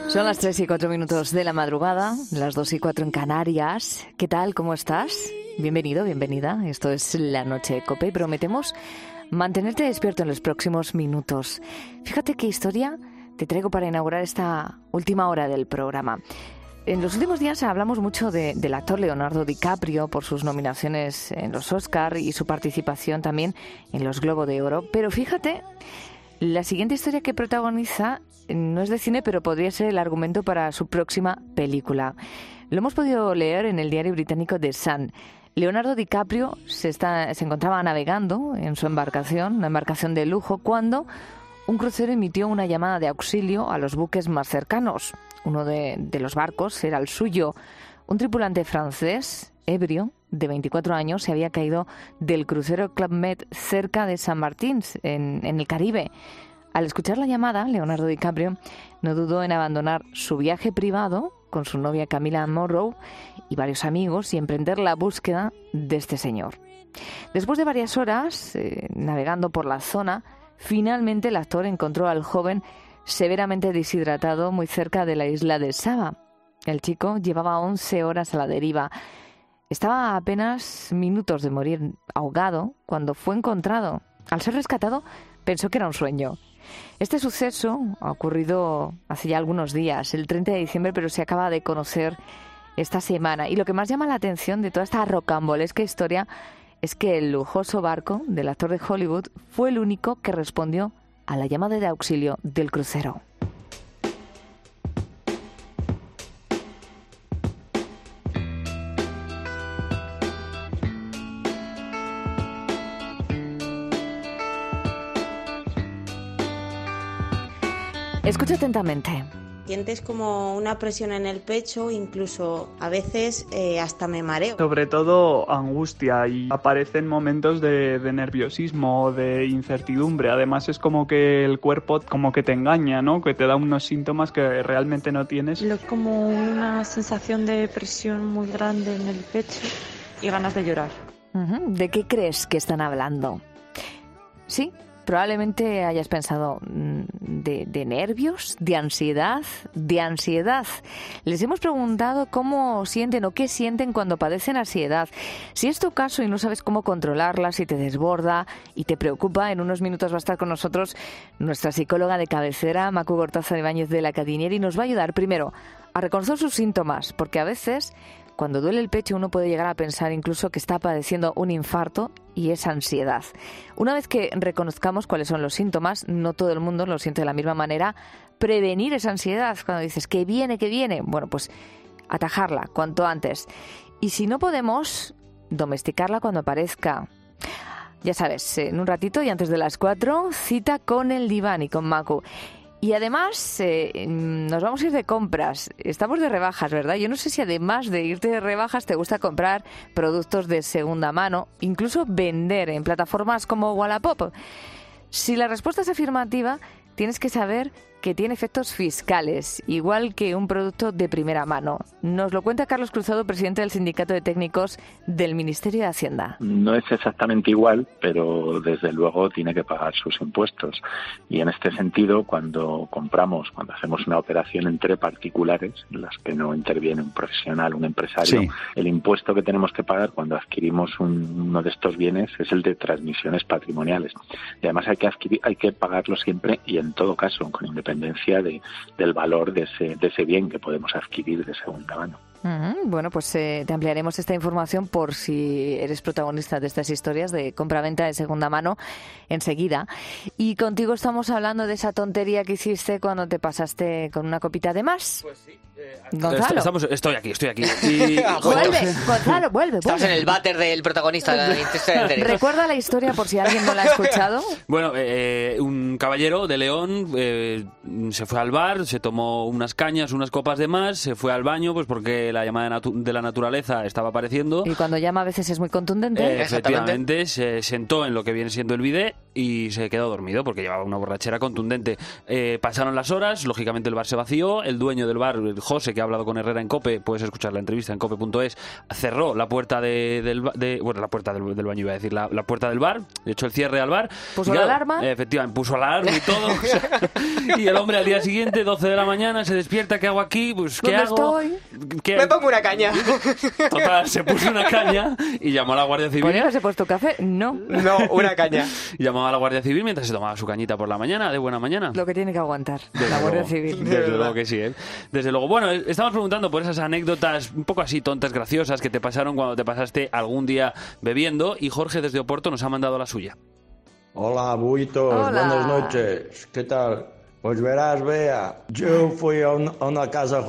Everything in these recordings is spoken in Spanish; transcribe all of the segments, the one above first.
Son las 3:04 de la madrugada, las 2:04 en Canarias. ¿Qué tal? ¿Cómo estás? Bienvenido, bienvenida. Esto es La Noche de COPE y prometemos mantenerte despierto en los próximos minutos. Fíjate qué historia te traigo para inaugurar esta última hora del programa. En los últimos días hablamos mucho del actor Leonardo DiCaprio por sus nominaciones en los Oscar y su participación también en los Globo de Oro. Pero fíjate, la siguiente historia que protagoniza no es de cine, pero podría ser el argumento para su próxima película. Lo hemos podido leer en el diario británico The Sun. Leonardo DiCaprio se encontraba navegando en su embarcación, una embarcación de lujo, cuando un crucero emitió una llamada de auxilio a los buques más cercanos. Uno de los barcos era el suyo. Un tripulante francés, ebrio, de 24 años, se había caído del crucero Club Med cerca de San Martín, en el Caribe. Al escuchar la llamada, Leonardo DiCaprio no dudó en abandonar su viaje privado con su novia Camila Morrow y varios amigos y emprender la búsqueda de este señor. Después de varias horas navegando por la zona, finalmente el actor encontró al joven severamente deshidratado muy cerca de la isla de Saba. El chico llevaba 11 horas a la deriva. Estaba a apenas minutos de morir ahogado cuando fue encontrado. Al ser rescatado, pensó que era un sueño. Este suceso ha ocurrido hace ya algunos días, el 30 de diciembre, pero se acaba de conocer esta semana. Y lo que más llama la atención de toda esta rocambolesca historia es que el lujoso barco del actor de Hollywood fue el único que respondió a la llamada de auxilio del crucero. Escucha atentamente. Sientes como una presión en el pecho, incluso a veces hasta me mareo. Sobre todo angustia, y aparecen momentos de nerviosismo, de incertidumbre. Además es como que el cuerpo como que te engaña, ¿no? Que te da unos síntomas que realmente no tienes. Es como una sensación de presión muy grande en el pecho y ganas de llorar. ¿De qué crees que están hablando? Sí, probablemente hayas pensado de nervios, de ansiedad. Les hemos preguntado cómo sienten o qué sienten cuando padecen ansiedad. Si es tu caso y no sabes cómo controlarla, si te desborda y te preocupa, en unos minutos va a estar con nosotros nuestra psicóloga de cabecera, Macu Gortaza Ibáñez de la Cadinieri, y nos va a ayudar primero a reconocer sus síntomas, porque a veces cuando duele el pecho uno puede llegar a pensar incluso que está padeciendo un infarto y es ansiedad. Una vez que reconozcamos cuáles son los síntomas, no todo el mundo lo siente de la misma manera, prevenir esa ansiedad cuando dices que viene, bueno, pues atajarla cuanto antes. Y si no podemos, domesticarla cuando aparezca. Ya sabes, en un ratito y antes de las 4, cita con el diván y con Macu. Y además nos vamos a ir de compras. Estamos de rebajas, ¿verdad? Yo no sé si además de irte de rebajas te gusta comprar productos de segunda mano, incluso vender en plataformas como Wallapop. Si la respuesta es afirmativa, tienes que saber que tiene efectos fiscales, igual que un producto de primera mano. Nos lo cuenta Carlos Cruzado, presidente del Sindicato de Técnicos del Ministerio de Hacienda. No es exactamente igual, pero desde luego tiene que pagar sus impuestos. Y en este sentido, cuando hacemos una operación entre particulares, en las que no interviene un profesional, un empresario, sí, el impuesto que tenemos que pagar cuando adquirimos uno de estos bienes es el de transmisiones patrimoniales. Y además hay que pagarlo siempre y en todo caso, con independencia del valor de ese bien que podemos adquirir de segunda mano. Bueno, pues te ampliaremos esta información por si eres protagonista de estas historias de compra-venta de segunda mano enseguida. Y contigo estamos hablando de esa tontería que hiciste cuando te pasaste con una copita de más. Pues sí. Gonzalo. Estoy aquí. Y... Gonzalo, vuelve. Estás en el váter del protagonista. Recuerda la historia por si alguien no la ha escuchado. Bueno, un caballero de León se fue al bar, se tomó unas cañas, unas copas de más, se fue al baño pues porque la llamada de la naturaleza estaba apareciendo. Y cuando llama a veces es muy contundente. Efectivamente, se sentó en lo que viene siendo el bidé y se quedó dormido porque llevaba una borrachera contundente. Pasaron las horas, lógicamente el bar se vació, el dueño del bar, José, que ha hablado con Herrera en COPE, puedes escuchar la entrevista en cope.es, cerró la puerta la puerta del baño, iba a decir, la puerta del bar, de hecho el cierre al bar. ¿Puso la alarma? Efectivamente, puso la alarma y todo. O sea, y el hombre al día siguiente, 12 de la mañana, se despierta, ¿qué hago aquí? Pues, ¿qué hago? Me pongo una caña. Total, se puso una caña y llamó a la Guardia Civil. ¿Podrías haber puesto café? No. No, una caña. Llamó a la Guardia Civil mientras se tomaba su cañita por la mañana, de buena mañana. Lo que tiene que aguantar Desde la Guardia luego. Civil. Desde luego que sí, ¿eh? Desde luego. Bueno, estamos preguntando por esas anécdotas un poco así tontas, graciosas, que te pasaron cuando te pasaste algún día bebiendo, y Jorge desde Oporto nos ha mandado la suya. Hola, buitos, Hola. buenas noches. ¿Qué tal? Pues verás, Bea, yo fui a una casa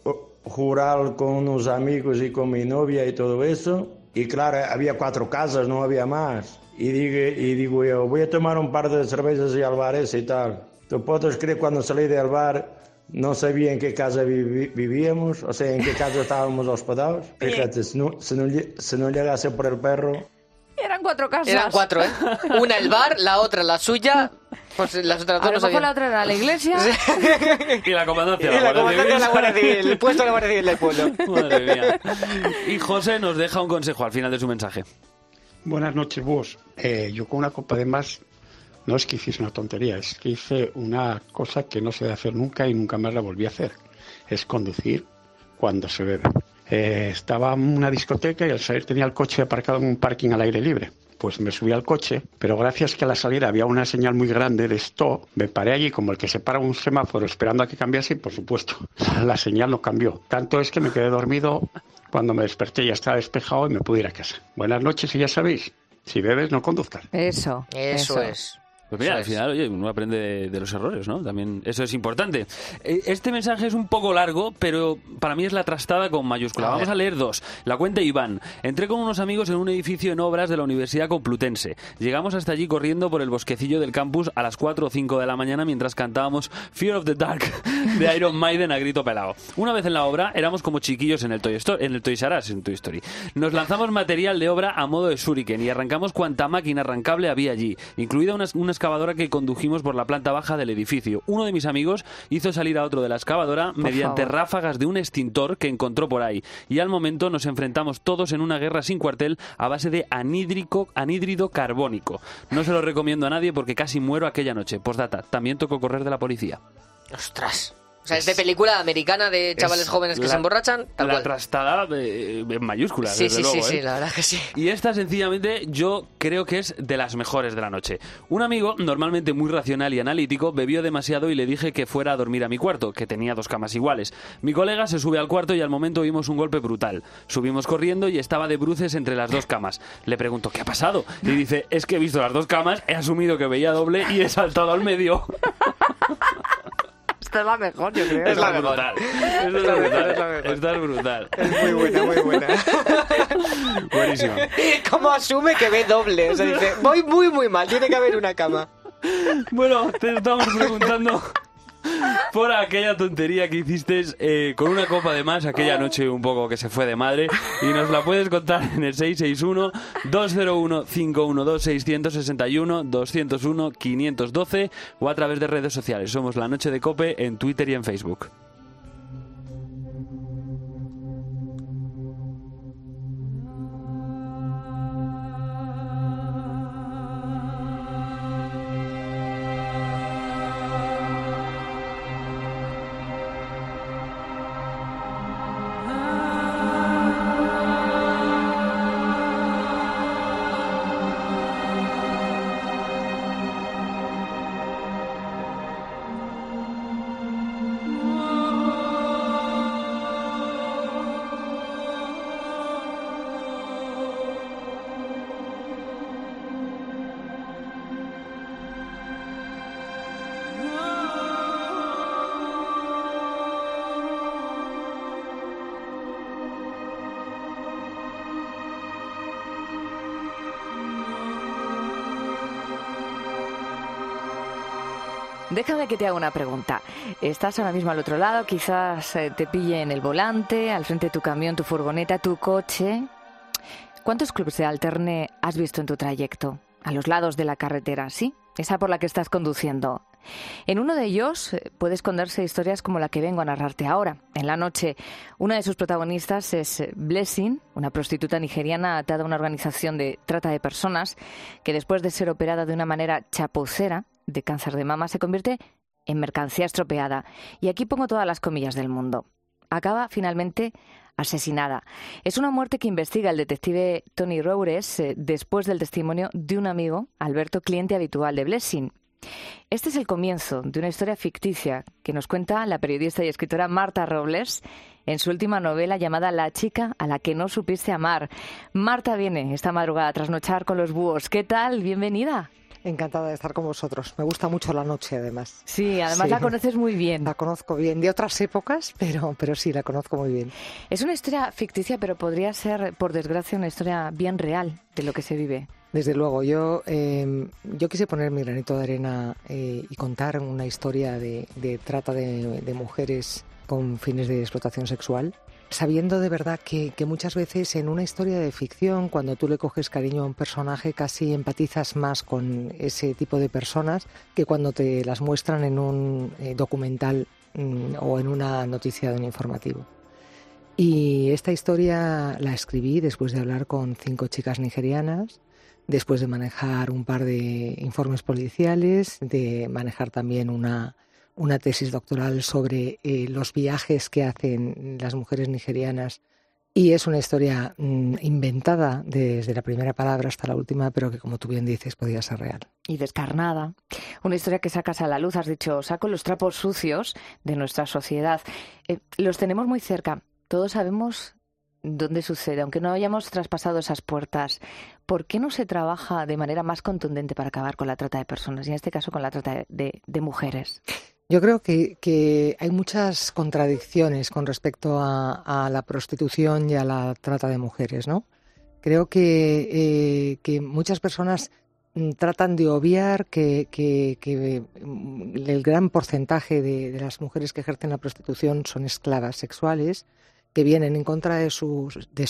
rural con unos amigos y con mi novia y todo eso. Y claro, había 4 casas, no había más. Y digo yo, voy a tomar un par de cervezas y al bar ese y tal. ¿Tú puedes creer cuando salí del bar no sabía en qué casa vivíamos? O sea, en qué casa estábamos hospedados. Fíjate, si no llegase por el perro... Eran 4 casas. Eran 4, ¿eh? Una el bar, la otra la suya. Pues las otras A dos lo no sabían. mejor la otra era la iglesia. Y la comandancia Y la comandancia de la Guardia Civil, el puesto de la Guardia Civil del pueblo. Madre mía. Y José nos deja un consejo al final de su mensaje. Buenas noches, vos. Yo con una copa de más, no es que hiciese una tontería, es que hice una cosa que no se debe hacer nunca y nunca más la volví a hacer. Es conducir cuando se bebe. Estaba en una discoteca y al salir tenía el coche aparcado en un parking al aire libre. Pues me subí al coche, pero gracias que a la salida había una señal muy grande de stop, me paré allí como el que se para un semáforo esperando a que cambiase y por supuesto la señal no cambió. Tanto es que me quedé dormido, cuando me desperté ya estaba despejado y me pude ir a casa. Buenas noches y ya sabéis, si bebes no conduzcas. Eso es. Pues mira, Eso al es. final, oye, uno aprende de los errores, ¿no? También eso es importante. Este mensaje es un poco largo, pero para mí es la trastada con mayúscula. Vamos a leer 2. La cuenta Iván. Entré con unos amigos en un edificio en obras de la Universidad Complutense. Llegamos hasta allí corriendo por el bosquecillo del campus a las 4 o 5 de la mañana mientras cantábamos Fear of the Dark de Iron Maiden a grito pelado. Una vez en la obra, éramos como chiquillos en el Toys R Us, en Toy Story. Nos lanzamos material de obra a modo de shuriken y arrancamos cuanta máquina arrancable había allí, incluida una excavadora que condujimos por la planta baja del edificio. Uno de mis amigos hizo salir a otro de la excavadora mediante ráfagas de un extintor que encontró por ahí, y al momento nos enfrentamos todos en una guerra sin cuartel a base de anhídrido carbónico. No se lo recomiendo a nadie porque casi muero aquella noche. Postdata, también tocó correr de la policía. ¡Ostras! O sea, es de película americana de chavales jóvenes que se emborrachan, tal la cual. trastada en mayúsculas, Sí, desde sí, luego, sí, ¿eh? la verdad que sí. Y esta, sencillamente, yo creo que es de las mejores de la noche. Un amigo, normalmente muy racional y analítico, bebió demasiado y le dije que fuera a dormir a mi cuarto, que tenía 2 camas iguales. Mi colega se sube al cuarto y al momento oímos un golpe brutal. Subimos corriendo y estaba de bruces entre las 2 camas. Le pregunto, ¿qué ha pasado? Y dice, es que he visto las 2 camas, he asumido que veía doble y he saltado al medio. Esta es la mejor, yo creo. Es la Esta mejor. brutal. Es la mejor, es la mejor. Esta es brutal. Es muy buena, muy buena. Buenísima. Y cómo asume que ve doble. O sea, dice, voy muy, muy mal, tiene que haber una cama. Bueno, te estamos preguntando por aquella tontería que hiciste con una copa de más aquella noche un poco que se fue de madre, y nos la puedes contar en el 661-201-512-661, 201-512 o a través de redes sociales. Somos La Noche de Cope en Twitter y en Facebook. Déjame que te haga una pregunta. Estás ahora mismo al otro lado, quizás te pille en el volante, al frente de tu camión, tu furgoneta, tu coche. ¿Cuántos clubs de alterne has visto en tu trayecto? a los lados de la carretera, sí, esa por la que estás conduciendo. En uno de ellos puede esconderse historias como la que vengo a narrarte ahora. En la noche, una de sus protagonistas es Blessing, una prostituta nigeriana atada a una organización de trata de personas que después de ser operada de una manera chapucera de cáncer de mama se convierte en mercancía estropeada. Y aquí pongo todas las comillas del mundo. Acaba finalmente asesinada. Es una muerte que investiga el detective Tony Roures después del testimonio de un amigo, Alberto, cliente habitual de Blessing. Este es el comienzo de una historia ficticia que nos cuenta la periodista y escritora Marta Robles en su última novela llamada La chica a la que no supiste amar. Marta viene esta madrugada a trasnochar con los búhos. ¿Qué tal? Bienvenida. Encantada de estar con vosotros. Me gusta mucho la noche, además. Sí, además sí. La conoces muy bien. La conozco bien, de otras épocas, pero sí, la conozco muy bien. Es una historia ficticia, pero podría ser, por desgracia, una historia bien real de lo que se vive. Desde luego, yo quise poner mi granito de arena y contar una historia de trata de mujeres con fines de explotación sexual, sabiendo de verdad que muchas veces en una historia de ficción, cuando tú le coges cariño a un personaje, casi empatizas más con ese tipo de personas que cuando te las muestran en un documental o en una noticia de un informativo. Y esta historia la escribí después de hablar con 5 chicas nigerianas, después de manejar un par de informes policiales, de manejar también una tesis doctoral sobre los viajes que hacen las mujeres nigerianas. Y es una historia inventada desde la primera palabra hasta la última, pero que, como tú bien dices, podía ser real. Y descarnada. Una historia que sacas a la luz, has dicho, saco los trapos sucios de nuestra sociedad. Los tenemos muy cerca. Todos sabemos dónde sucede, aunque no hayamos traspasado esas puertas. ¿Por qué no se trabaja de manera más contundente para acabar con la trata de personas, y en este caso con la trata de mujeres? Yo creo que hay muchas contradicciones con respecto a la prostitución y a la trata de mujeres, ¿no? Creo que muchas personas tratan de obviar que el gran porcentaje de las mujeres que ejercen la prostitución son esclavas sexuales, que vienen en contra de su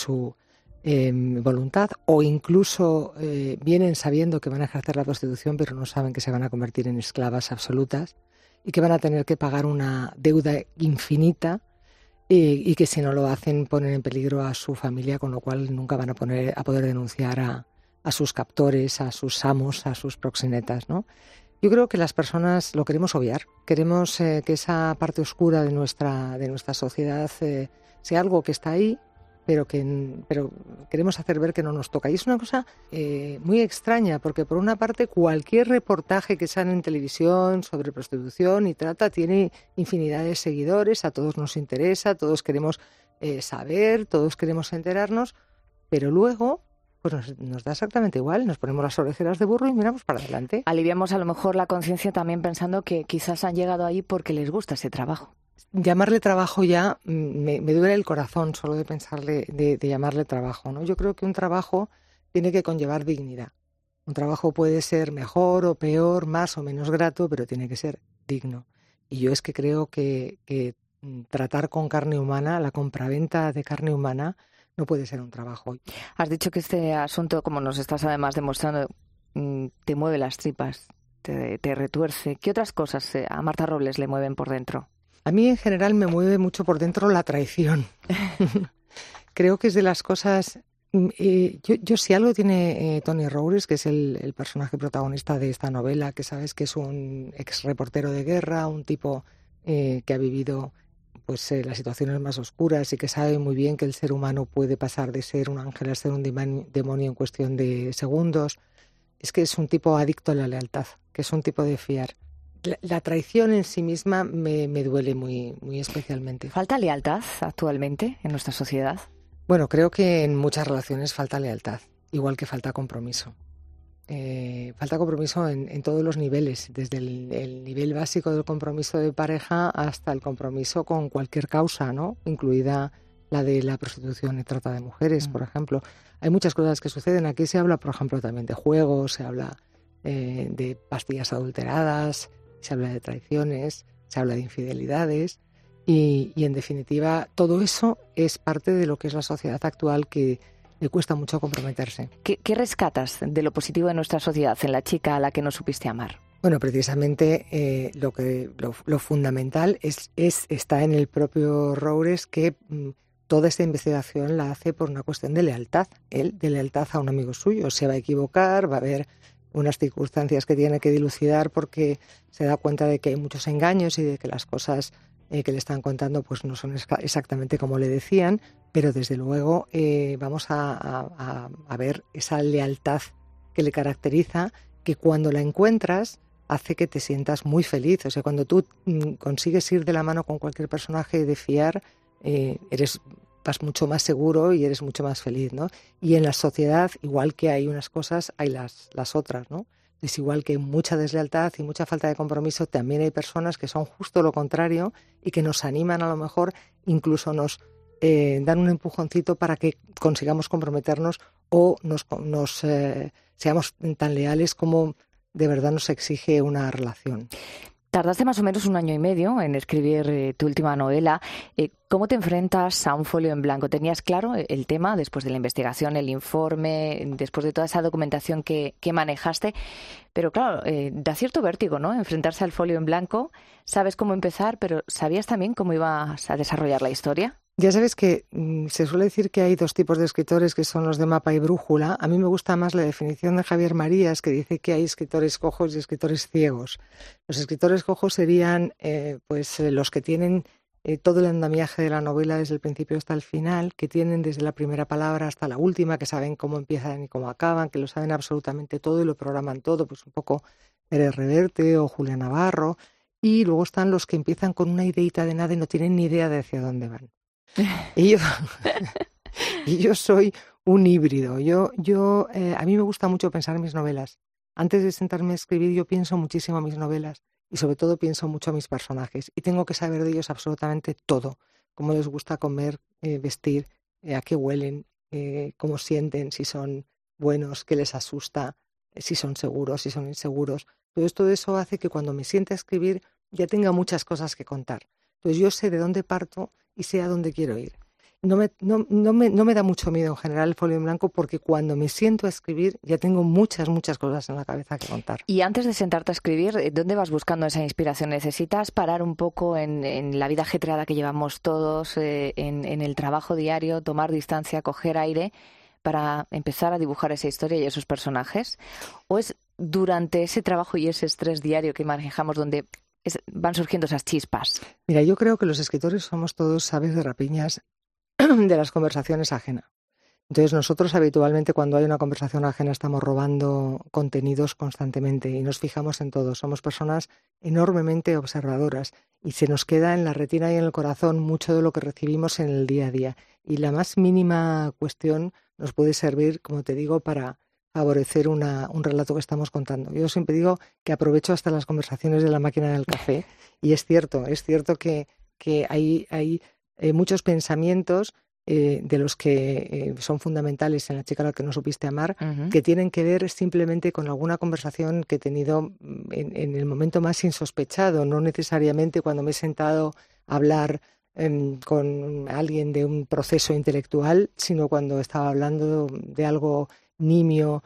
voluntad, o incluso vienen sabiendo que van a ejercer la prostitución, pero no saben que se van a convertir en esclavas absolutas y que van a tener que pagar una deuda infinita y que si no lo hacen ponen en peligro a su familia, con lo cual nunca van a poder denunciar a sus captores, a sus amos, a sus proxenetas, ¿no? Yo creo que las personas lo queremos obviar, queremos que esa parte oscura de nuestra sociedad sea algo que está ahí, pero queremos hacer ver que no nos toca. Y es una cosa muy extraña, porque por una parte cualquier reportaje que sale en televisión sobre prostitución y trata tiene infinidad de seguidores, a todos nos interesa, todos queremos saber, todos queremos enterarnos, pero luego pues nos da exactamente igual, nos ponemos las orejeras de burro y miramos para adelante. Aliviamos a lo mejor la conciencia también pensando que quizás han llegado ahí porque les gusta ese trabajo. Llamarle trabajo ya me duele el corazón solo de pensarle, de llamarle trabajo, ¿no? Yo creo que un trabajo tiene que conllevar dignidad. Un trabajo puede ser mejor o peor, más o menos grato, pero tiene que ser digno. Y yo es que creo que tratar con carne humana, la compraventa de carne humana, no puede ser un trabajo. Has dicho que este asunto, como nos estás además demostrando, te mueve las tripas, te retuerce. ¿Qué otras cosas a Marta Robles le mueven por dentro? A mí en general me mueve mucho por dentro la traición. Creo que es de las cosas... Yo si algo tiene Tony Roures, que es el personaje protagonista de esta novela, que sabes que es un ex reportero de guerra, un tipo que ha vivido pues las situaciones más oscuras y que sabe muy bien que el ser humano puede pasar de ser un ángel a ser un demonio en cuestión de segundos. Es que es un tipo adicto a la lealtad, que es un tipo de fiar. La traición en sí misma me duele muy, muy especialmente. ¿Falta lealtad actualmente en nuestra sociedad? Bueno, creo que en muchas relaciones falta lealtad, igual que falta compromiso. Falta compromiso en todos los niveles, desde el nivel básico del compromiso de pareja hasta el compromiso con cualquier causa, ¿no? Incluida la de la prostitución y trata de mujeres, por ejemplo. Hay muchas cosas que suceden. Aquí se habla, por ejemplo, también de juegos, se habla de pastillas adulteradas, se habla de traiciones, se habla de infidelidades y en definitiva todo eso es parte de lo que es la sociedad actual, que le cuesta mucho comprometerse. ¿Qué rescatas de lo positivo de nuestra sociedad en la chica a la que no supiste amar? Bueno, precisamente lo fundamental está en el propio Roures, que toda esta investigación la hace por una cuestión de lealtad. Él, de lealtad a un amigo suyo, se va a equivocar, va a haber unas circunstancias que tiene que dilucidar porque se da cuenta de que hay muchos engaños y de que las cosas que le están contando pues no son exactamente como le decían, pero desde luego vamos a ver esa lealtad que le caracteriza, que cuando la encuentras hace que te sientas muy feliz. O sea, cuando tú consigues ir de la mano con cualquier personaje de fiar, vas mucho más seguro y eres mucho más feliz, ¿no? Y en la sociedad, igual que hay unas cosas, hay las otras, ¿no? Es igual que mucha deslealtad y mucha falta de compromiso, también hay personas que son justo lo contrario y que nos animan, a lo mejor incluso nos dan un empujoncito para que consigamos comprometernos o seamos tan leales como de verdad nos exige una relación. Tardaste más o menos 1 año y medio en escribir tu última novela. ¿Cómo te enfrentas a un folio en blanco? ¿Tenías claro el tema después de la investigación, el informe, después de toda esa documentación que manejaste? Pero claro, da cierto vértigo, ¿no? Enfrentarse al folio en blanco. Sabes cómo empezar, pero ¿sabías también cómo ibas a desarrollar la historia? Ya sabes que se suele decir que hay 2 tipos de escritores, que son los de mapa y brújula. A mí me gusta más la definición de Javier Marías, que dice que hay escritores cojos y escritores ciegos. Los escritores cojos serían los que tienen todo el andamiaje de la novela desde el principio hasta el final, que tienen desde la primera palabra hasta la última, que saben cómo empiezan y cómo acaban, que lo saben absolutamente todo y lo programan todo, pues un poco Pérez Reverte o Julián Navarro. Y luego están los que empiezan con una ideita de nada y no tienen ni idea de hacia dónde van. Y yo soy un híbrido. A mí me gusta mucho pensar en mis novelas. Antes de sentarme a escribir, yo pienso muchísimo en mis novelas y sobre todo pienso mucho en mis personajes. Y tengo que saber de ellos absolutamente todo. Cómo les gusta comer, vestir, a qué huelen, cómo sienten, si son buenos, qué les asusta, si son seguros, si son inseguros. Todo eso hace que cuando me siente a escribir ya tenga muchas cosas que contar. Entonces yo sé de dónde parto y sé a dónde quiero ir. No me da mucho miedo en general el folio en blanco, porque cuando me siento a escribir ya tengo muchas cosas en la cabeza que contar. Y antes de sentarte a escribir, ¿dónde vas buscando esa inspiración? ¿Necesitas parar un poco en la vida ajetreada que llevamos todos, en el trabajo diario, tomar distancia, coger aire para empezar a dibujar esa historia y esos personajes? ¿O es durante ese trabajo y ese estrés diario que manejamos donde van surgiendo esas chispas? Mira, yo creo que los escritores somos todos aves de rapiñas de las conversaciones ajenas. Entonces nosotros habitualmente cuando hay una conversación ajena estamos robando contenidos constantemente y nos fijamos en todo. Somos personas enormemente observadoras y se nos queda en la retina y en el corazón mucho de lo que recibimos en el día a día. Y la más mínima cuestión nos puede servir, como te digo, para favorecer un relato que estamos contando. Yo siempre digo que aprovecho hasta las conversaciones de la máquina del café y es cierto que hay muchos pensamientos de los que son fundamentales en La chica a la que no supiste amar, que tienen que ver simplemente con alguna conversación que he tenido en el momento más insospechado, no necesariamente cuando me he sentado a hablar con alguien de un proceso intelectual, sino cuando estaba hablando de algo nimio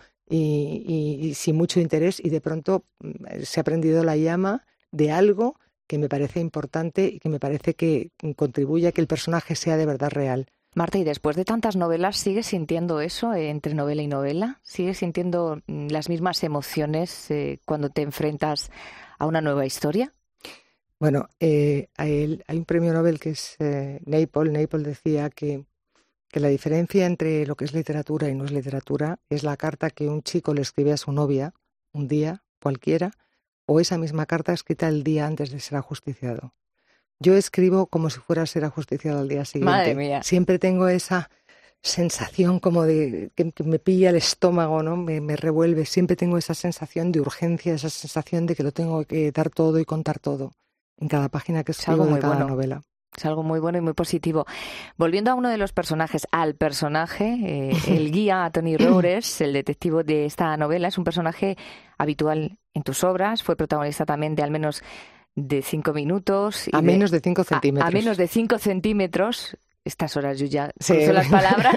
y sin mucho interés, y de pronto se ha prendido la llama de algo que me parece importante y que me parece que contribuye a que el personaje sea de verdad real. Marta, ¿y después de tantas novelas sigues sintiendo eso entre novela y novela? ¿Sigues sintiendo las mismas emociones cuando te enfrentas a una nueva historia? Bueno, hay un premio Nobel que es Naipaul. Naipaul decía que la diferencia entre lo que es literatura y no es literatura es la carta que un chico le escribe a su novia un día cualquiera, o esa misma carta escrita el día antes de ser ajusticiado. Yo escribo como si fuera a ser ajusticiado al día siguiente. Madre mía. Siempre tengo esa sensación como de que me pilla el estómago, ¿no? Me revuelve. Siempre tengo esa sensación de urgencia, esa sensación de que lo tengo que dar todo y contar todo en cada página que escribo de cada novela. Es algo muy bueno y muy positivo. Volviendo a uno de los personajes, al personaje, el guía Tony Roures, el detective de esta novela, es un personaje habitual en tus obras. Fue protagonista también de al menos de 5 minutos. A menos de 5 centímetros. A menos de 5 centímetros. estas horas yo ya cruzo las palabras,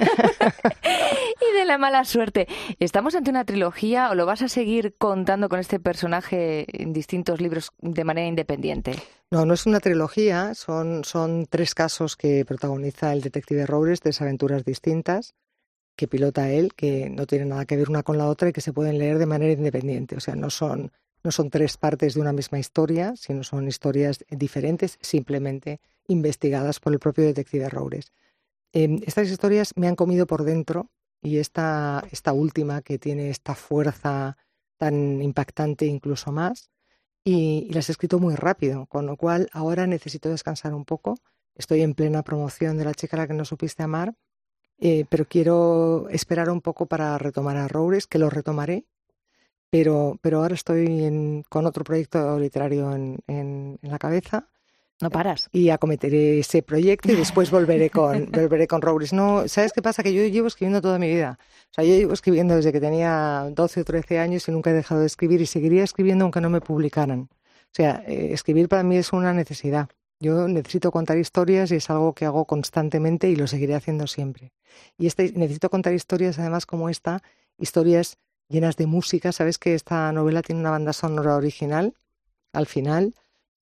y de la mala suerte. ¿Estamos ante una trilogía o lo vas a seguir contando con este personaje en distintos libros de manera independiente? No, no es una trilogía, son 3 casos que protagoniza el detective Roures, 3 aventuras distintas que pilota él, que no tienen nada que ver una con la otra y que se pueden leer de manera independiente. O sea, no son 3 partes de una misma historia, sino son historias diferentes, simplemente investigadas por el propio detective Roures. Estas historias me han comido por dentro y esta última, que tiene esta fuerza tan impactante, incluso más, y las he escrito muy rápido, con lo cual ahora necesito descansar un poco. Estoy en plena promoción de La chica a la que no supiste amar, pero quiero esperar un poco para retomar a Roures, que lo retomaré, pero ahora estoy con otro proyecto literario en la cabeza. No paras. Y acometeré ese proyecto y después volveré con Roures. No, ¿sabes qué pasa? Que yo llevo escribiendo toda mi vida. O sea, yo llevo escribiendo desde que tenía 12 o 13 años y nunca he dejado de escribir y seguiría escribiendo aunque no me publicaran. O sea, escribir para mí es una necesidad. Yo necesito contar historias y es algo que hago constantemente y lo seguiré haciendo siempre. Y necesito contar historias, además, como esta, historias llenas de música. ¿Sabes que esta novela tiene una banda sonora original al final?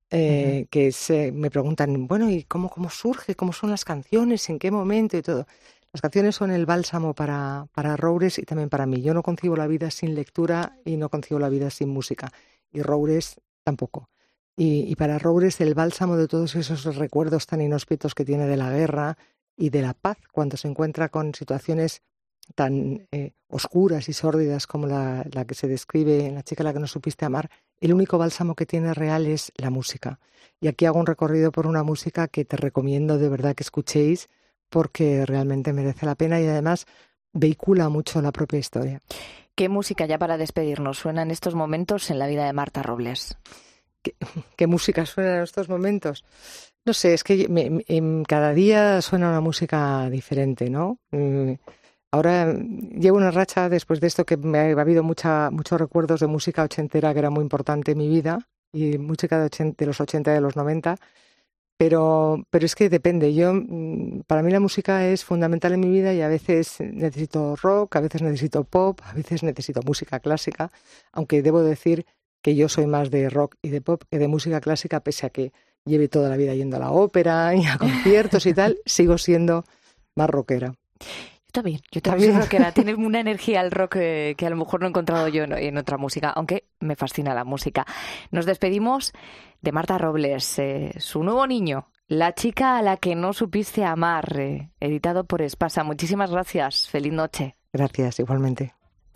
Que me preguntan, bueno, ¿y cómo surge? ¿Cómo son las canciones? ¿En qué momento? Y todo. Las canciones son el bálsamo para Roures y también para mí. Yo no concibo la vida sin lectura y no concibo la vida sin música. Y Roures tampoco. Y para Roures el bálsamo de todos esos recuerdos tan inhóspitos que tiene de la guerra y de la paz, cuando se encuentra con situaciones tan oscuras y sórdidas como la que se describe en La chica a la que no supiste amar, el único bálsamo que tiene real es la música. Y aquí hago un recorrido por una música que te recomiendo de verdad que escuchéis, porque realmente merece la pena y además vehicula mucho la propia historia. ¿Qué música, ya para despedirnos, suena en estos momentos en la vida de Marta Robles? ¿Qué música suena en estos momentos? No sé, es que cada día suena una música diferente, ¿no? Ahora llevo una racha después de esto que me ha habido muchos recuerdos de música ochentera que era muy importante en mi vida, y música de los 80 y de los 90, pero es que depende. Para mí la música es fundamental en mi vida y a veces necesito rock, a veces necesito pop, a veces necesito música clásica, aunque debo decir que yo soy más de rock y de pop que de música clásica, pese a que lleve toda la vida yendo a la ópera y a conciertos y tal, sigo siendo más rockera. Yo también soy rockera. Tiene una energía al rock que a lo mejor no he encontrado yo en otra música, aunque me fascina la música. Nos despedimos de Marta Robles, su nuevo niño, La chica a la que no supiste amar, editado por Espasa. Muchísimas gracias. Feliz noche. Gracias, igualmente.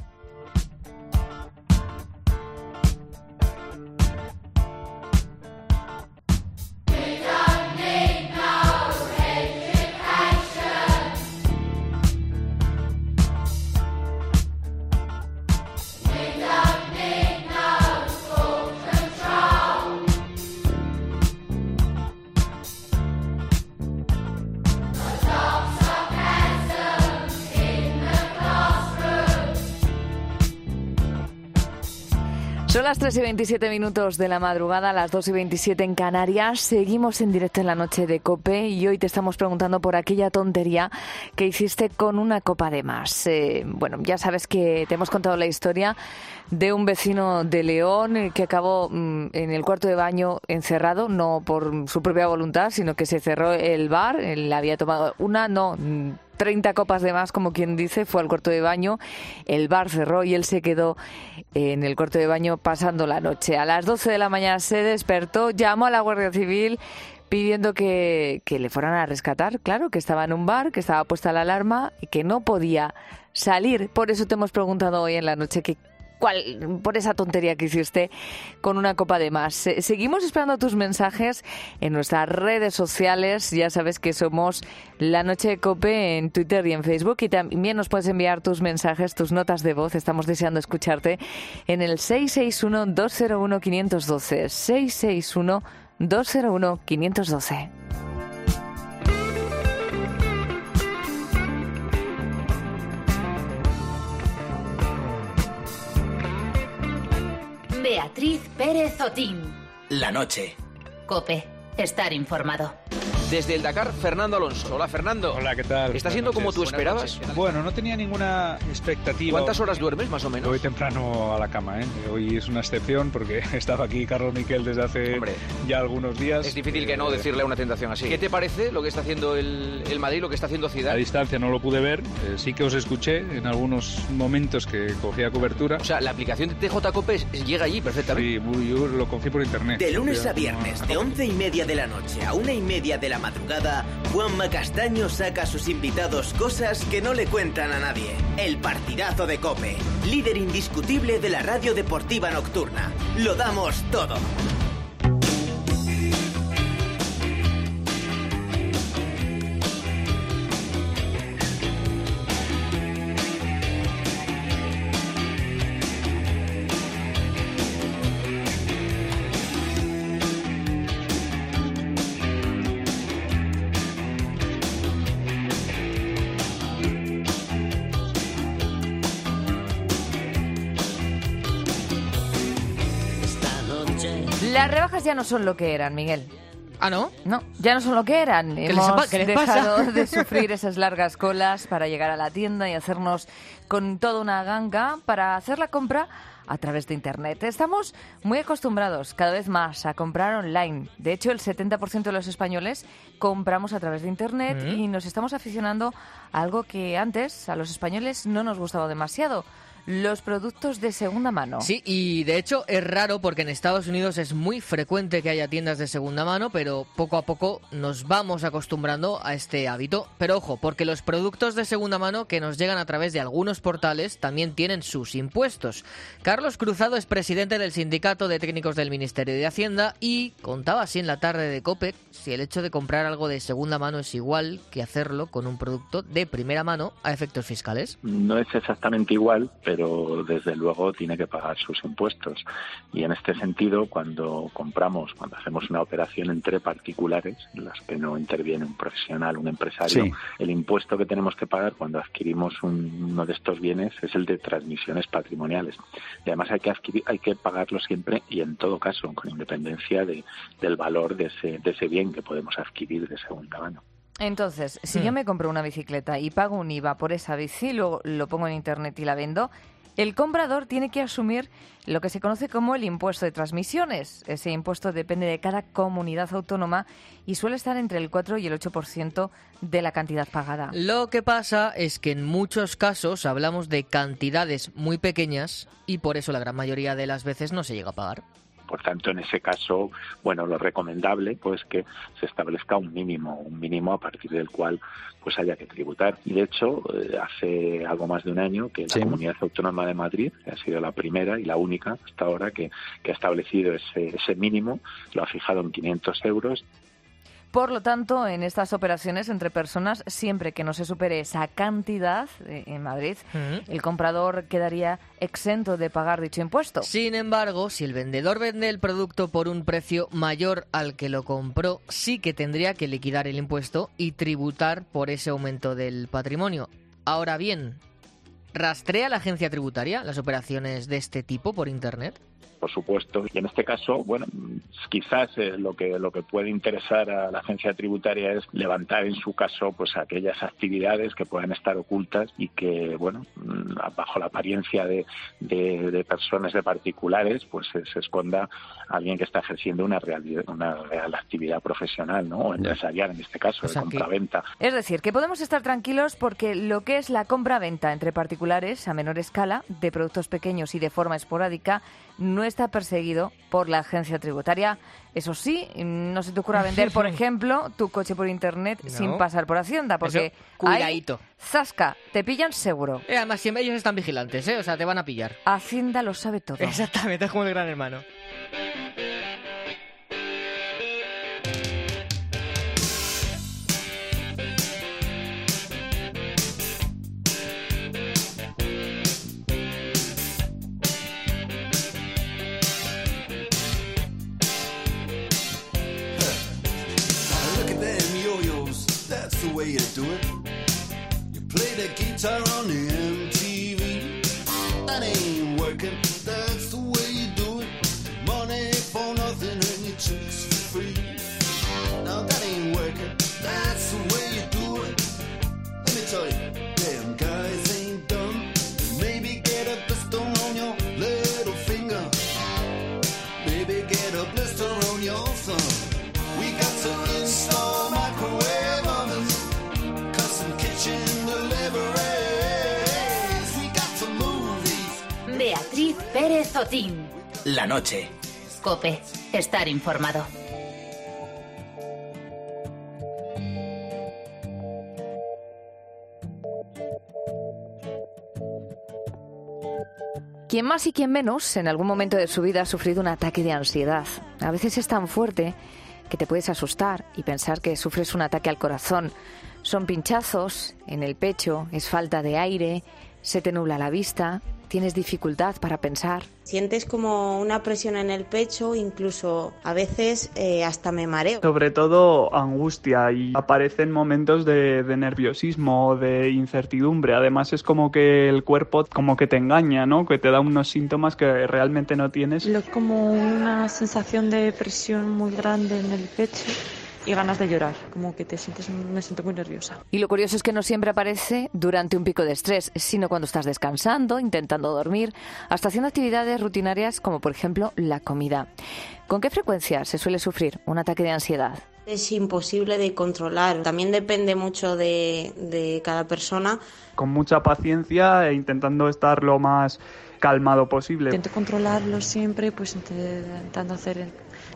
Son las 3:27 de la madrugada, las 2:27 en Canarias. Seguimos en directo en la noche de COPE y hoy te estamos preguntando por aquella tontería que hiciste con una copa de más. Bueno, ya sabes que te hemos contado la historia de un vecino de León que acabó en el cuarto de baño encerrado, no por su propia voluntad, sino que se cerró el bar. Él había tomado 30 copas de más, como quien dice, fue al cuarto de baño, el bar cerró y él se quedó en el cuarto de baño pasando la noche. A las 12 de la mañana se despertó, llamó a la Guardia Civil pidiendo que le fueran a rescatar. Claro, que estaba en un bar, que estaba puesta la alarma y que no podía salir. Por eso te hemos preguntado hoy en la noche por esa tontería que hiciste con una copa de más. Seguimos esperando tus mensajes en nuestras redes sociales. Ya sabes que somos La Noche de COPE en Twitter y en Facebook, y también nos puedes enviar tus mensajes, tus notas de voz. Estamos deseando escucharte en el 661-201-512. 661-201-512. Beatriz Pérez Otín. La noche. COPE. Estar informado. Desde el Dakar, Fernando Alonso. Hola, Fernando. Hola, ¿qué tal? ¿Está siendo como tú esperabas? Bueno, no tenía ninguna expectativa. ¿Cuántas horas duermes, más o menos? Voy temprano a la cama, ¿eh? Hoy es una excepción porque estaba aquí Carlos Miquel desde hace ya algunos días. Es difícil que no decirle a una tentación así. ¿Qué te parece lo que está haciendo el Madrid, lo que está haciendo Zidane? A distancia no lo pude ver, sí que os escuché en algunos momentos que cogía cobertura. O sea, la aplicación de TJ Cope llega allí perfectamente. Sí, yo lo cogí por internet. De lunes a viernes, de 11:30 de la noche a 1:30 de la madrugada, Juanma Castaño saca a sus invitados cosas que no le cuentan a nadie. El partidazo de COPE, líder indiscutible de la radio deportiva nocturna. Lo damos todo. Las rebajas ya no son lo que eran, Miguel. ¿Ah, no? No, ya no son lo que eran. ¿Qué Hemos les dejado pasa? de sufrir esas largas colas para llegar a la tienda y hacernos con toda una ganga para hacer la compra a través de Internet. Estamos muy acostumbrados cada vez más a comprar online. De hecho, el 70% de los españoles compramos a través de Internet y nos estamos aficionando a algo que antes a los españoles no nos gustaba demasiado: los productos de segunda mano. Sí, y de hecho es raro porque en Estados Unidos es muy frecuente que haya tiendas de segunda mano, pero poco a poco nos vamos acostumbrando a este hábito. Pero ojo, porque los productos de segunda mano que nos llegan a través de algunos portales también tienen sus impuestos. Carlos Cruzado es presidente del Sindicato de Técnicos del Ministerio de Hacienda y contaba así en la tarde de COPE si el hecho de comprar algo de segunda mano es igual que hacerlo con un producto de primera mano a efectos fiscales. No es exactamente igual, pero desde luego tiene que pagar sus impuestos. Y en este sentido, cuando hacemos una operación entre particulares, en las que no interviene un profesional, un empresario, el impuesto que tenemos que pagar cuando adquirimos uno de estos bienes es el de transmisiones patrimoniales. Y además hay que pagarlo siempre y en todo caso, con independencia del valor de ese bien que podemos adquirir de segunda mano. Entonces, si yo me compro una bicicleta y pago un IVA por esa bici, luego lo pongo en Internet y la vendo, el comprador tiene que asumir lo que se conoce como el impuesto de transmisiones. Ese impuesto depende de cada comunidad autónoma y suele estar entre el 4 y el 8% de la cantidad pagada. Lo que pasa es que en muchos casos hablamos de cantidades muy pequeñas y por eso la gran mayoría de las veces no se llega a pagar. Por tanto, en ese caso, lo recomendable pues que se establezca un mínimo a partir del cual pues haya que tributar. Y de hecho, hace algo más de un año que la Comunidad Autónoma de Madrid ha sido la primera y la única hasta ahora que ha establecido ese mínimo, lo ha fijado en 500 euros. Por lo tanto, en estas operaciones entre personas, siempre que no se supere esa cantidad en Madrid, el comprador quedaría exento de pagar dicho impuesto. Sin embargo, si el vendedor vende el producto por un precio mayor al que lo compró, sí que tendría que liquidar el impuesto y tributar por ese aumento del patrimonio. Ahora bien, ¿rastrea la agencia tributaria las operaciones de este tipo por Internet? Por supuesto, y en este caso, quizás lo que puede interesar a la agencia tributaria es levantar en su caso pues aquellas actividades que puedan estar ocultas y que, bajo la apariencia de personas, de particulares, pues se esconda alguien que está ejerciendo una real actividad profesional, ¿no? O empresarial en este caso, de compra-venta. Es decir, que podemos estar tranquilos porque lo que es la compra-venta entre particulares a menor escala, de productos pequeños y de forma esporádica, no está perseguido por la agencia tributaria. Eso sí, no se te ocurra vender, por ejemplo, tu coche por Internet sin pasar por Hacienda, porque cuidadito. Zasca, te pillan seguro. Además, siempre ellos están vigilantes, o sea, te van a pillar. Hacienda lo sabe todo. Exactamente, es como el Gran Hermano. You do it. You play the guitar on the MTV. That ain't working. That's the way you do it. Money for nothing and your chicks for free. Now that ain't working. a blister on your thumb. We got to install microwave ovens, custom kitchen deliveries. We got to move these. Beatriz Pérez Otín. La noche. COPE. Estar informado. Quien más y quien menos, en algún momento de su vida ha sufrido un ataque de ansiedad. A veces es tan fuerte que te puedes asustar y pensar que sufres un ataque al corazón. Son pinchazos en el pecho, es falta de aire, se te nubla la vista, tienes dificultad para pensar. Sientes como una presión en el pecho, incluso a veces hasta me mareo. Sobre todo angustia, y aparecen momentos de nerviosismo, de incertidumbre. Además es como que el cuerpo como que te engaña, ¿no? Que te da unos síntomas que realmente no tienes. Como una sensación de presión muy grande en el pecho y ganas de llorar, como que me siento muy nerviosa. Y lo curioso es que no siempre aparece durante un pico de estrés, sino cuando estás descansando, intentando dormir, hasta haciendo actividades rutinarias como por ejemplo la comida. ¿Con qué frecuencia se suele sufrir un ataque de ansiedad? Es imposible de controlar, también depende mucho de cada persona. Con mucha paciencia e intentando estar lo más calmado posible. Intento controlarlo siempre, pues intentando hacer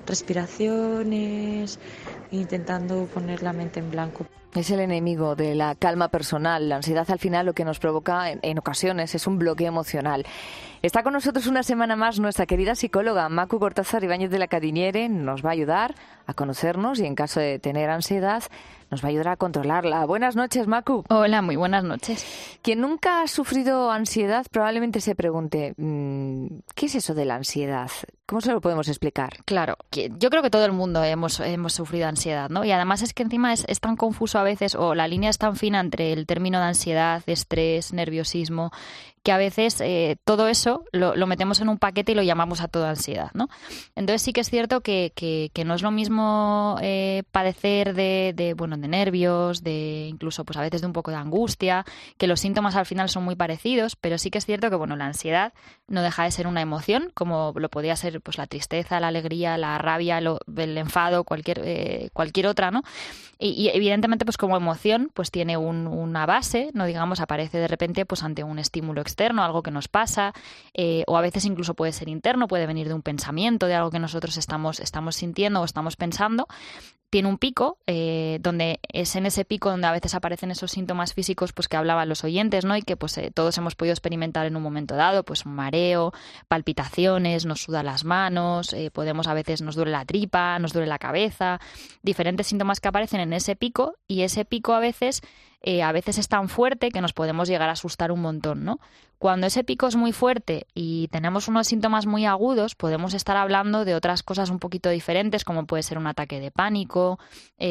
respiraciones, intentando poner la mente en blanco. Es el enemigo de la calma personal. La ansiedad al final lo que nos provoca en ocasiones es un bloqueo emocional. Está con nosotros una semana más nuestra querida psicóloga Macu Cortázar Ibáñez de la Cadiniere. Nos va a ayudar a conocernos y en caso de tener ansiedad nos va a ayudar a controlarla. Buenas noches, Macu. Hola, muy buenas noches. Quien nunca ha sufrido ansiedad probablemente se pregunte, ¿qué es eso de la ansiedad? ¿Cómo se lo podemos explicar? Claro, yo creo que todo el mundo hemos sufrido ansiedad, ¿no? Y además es que encima es tan confuso a veces, o la línea es tan fina entre el término de ansiedad, estrés, nerviosismo, que a veces todo eso lo metemos en un paquete y lo llamamos a toda ansiedad, ¿no? Entonces sí que es cierto que no es lo mismo padecer de nervios, de incluso pues a veces de un poco de angustia, que los síntomas al final son muy parecidos, pero sí que es cierto que la ansiedad no deja de ser una emoción, como lo podía ser pues la tristeza, la alegría, la rabia, el enfado, cualquier otra, ¿no? Y evidentemente pues como emoción pues tiene una base, no digamos aparece de repente pues ante un estímulo externo, algo que nos pasa, o a veces incluso puede ser interno, puede venir de un pensamiento, de algo que nosotros estamos sintiendo o estamos pensando. Tiene un pico, donde es en ese pico donde a veces aparecen esos síntomas físicos pues que hablaban los oyentes, ¿no? Y que pues todos hemos podido experimentar en un momento dado, pues un mareo, palpitaciones, nos sudan las manos, a veces nos duele la tripa, nos duele la cabeza, diferentes síntomas que aparecen en ese pico, y ese pico a veces es tan fuerte que nos podemos llegar a asustar un montón, ¿no? Cuando ese pico es muy fuerte y tenemos unos síntomas muy agudos, podemos estar hablando de otras cosas un poquito diferentes, como puede ser un ataque de pánico,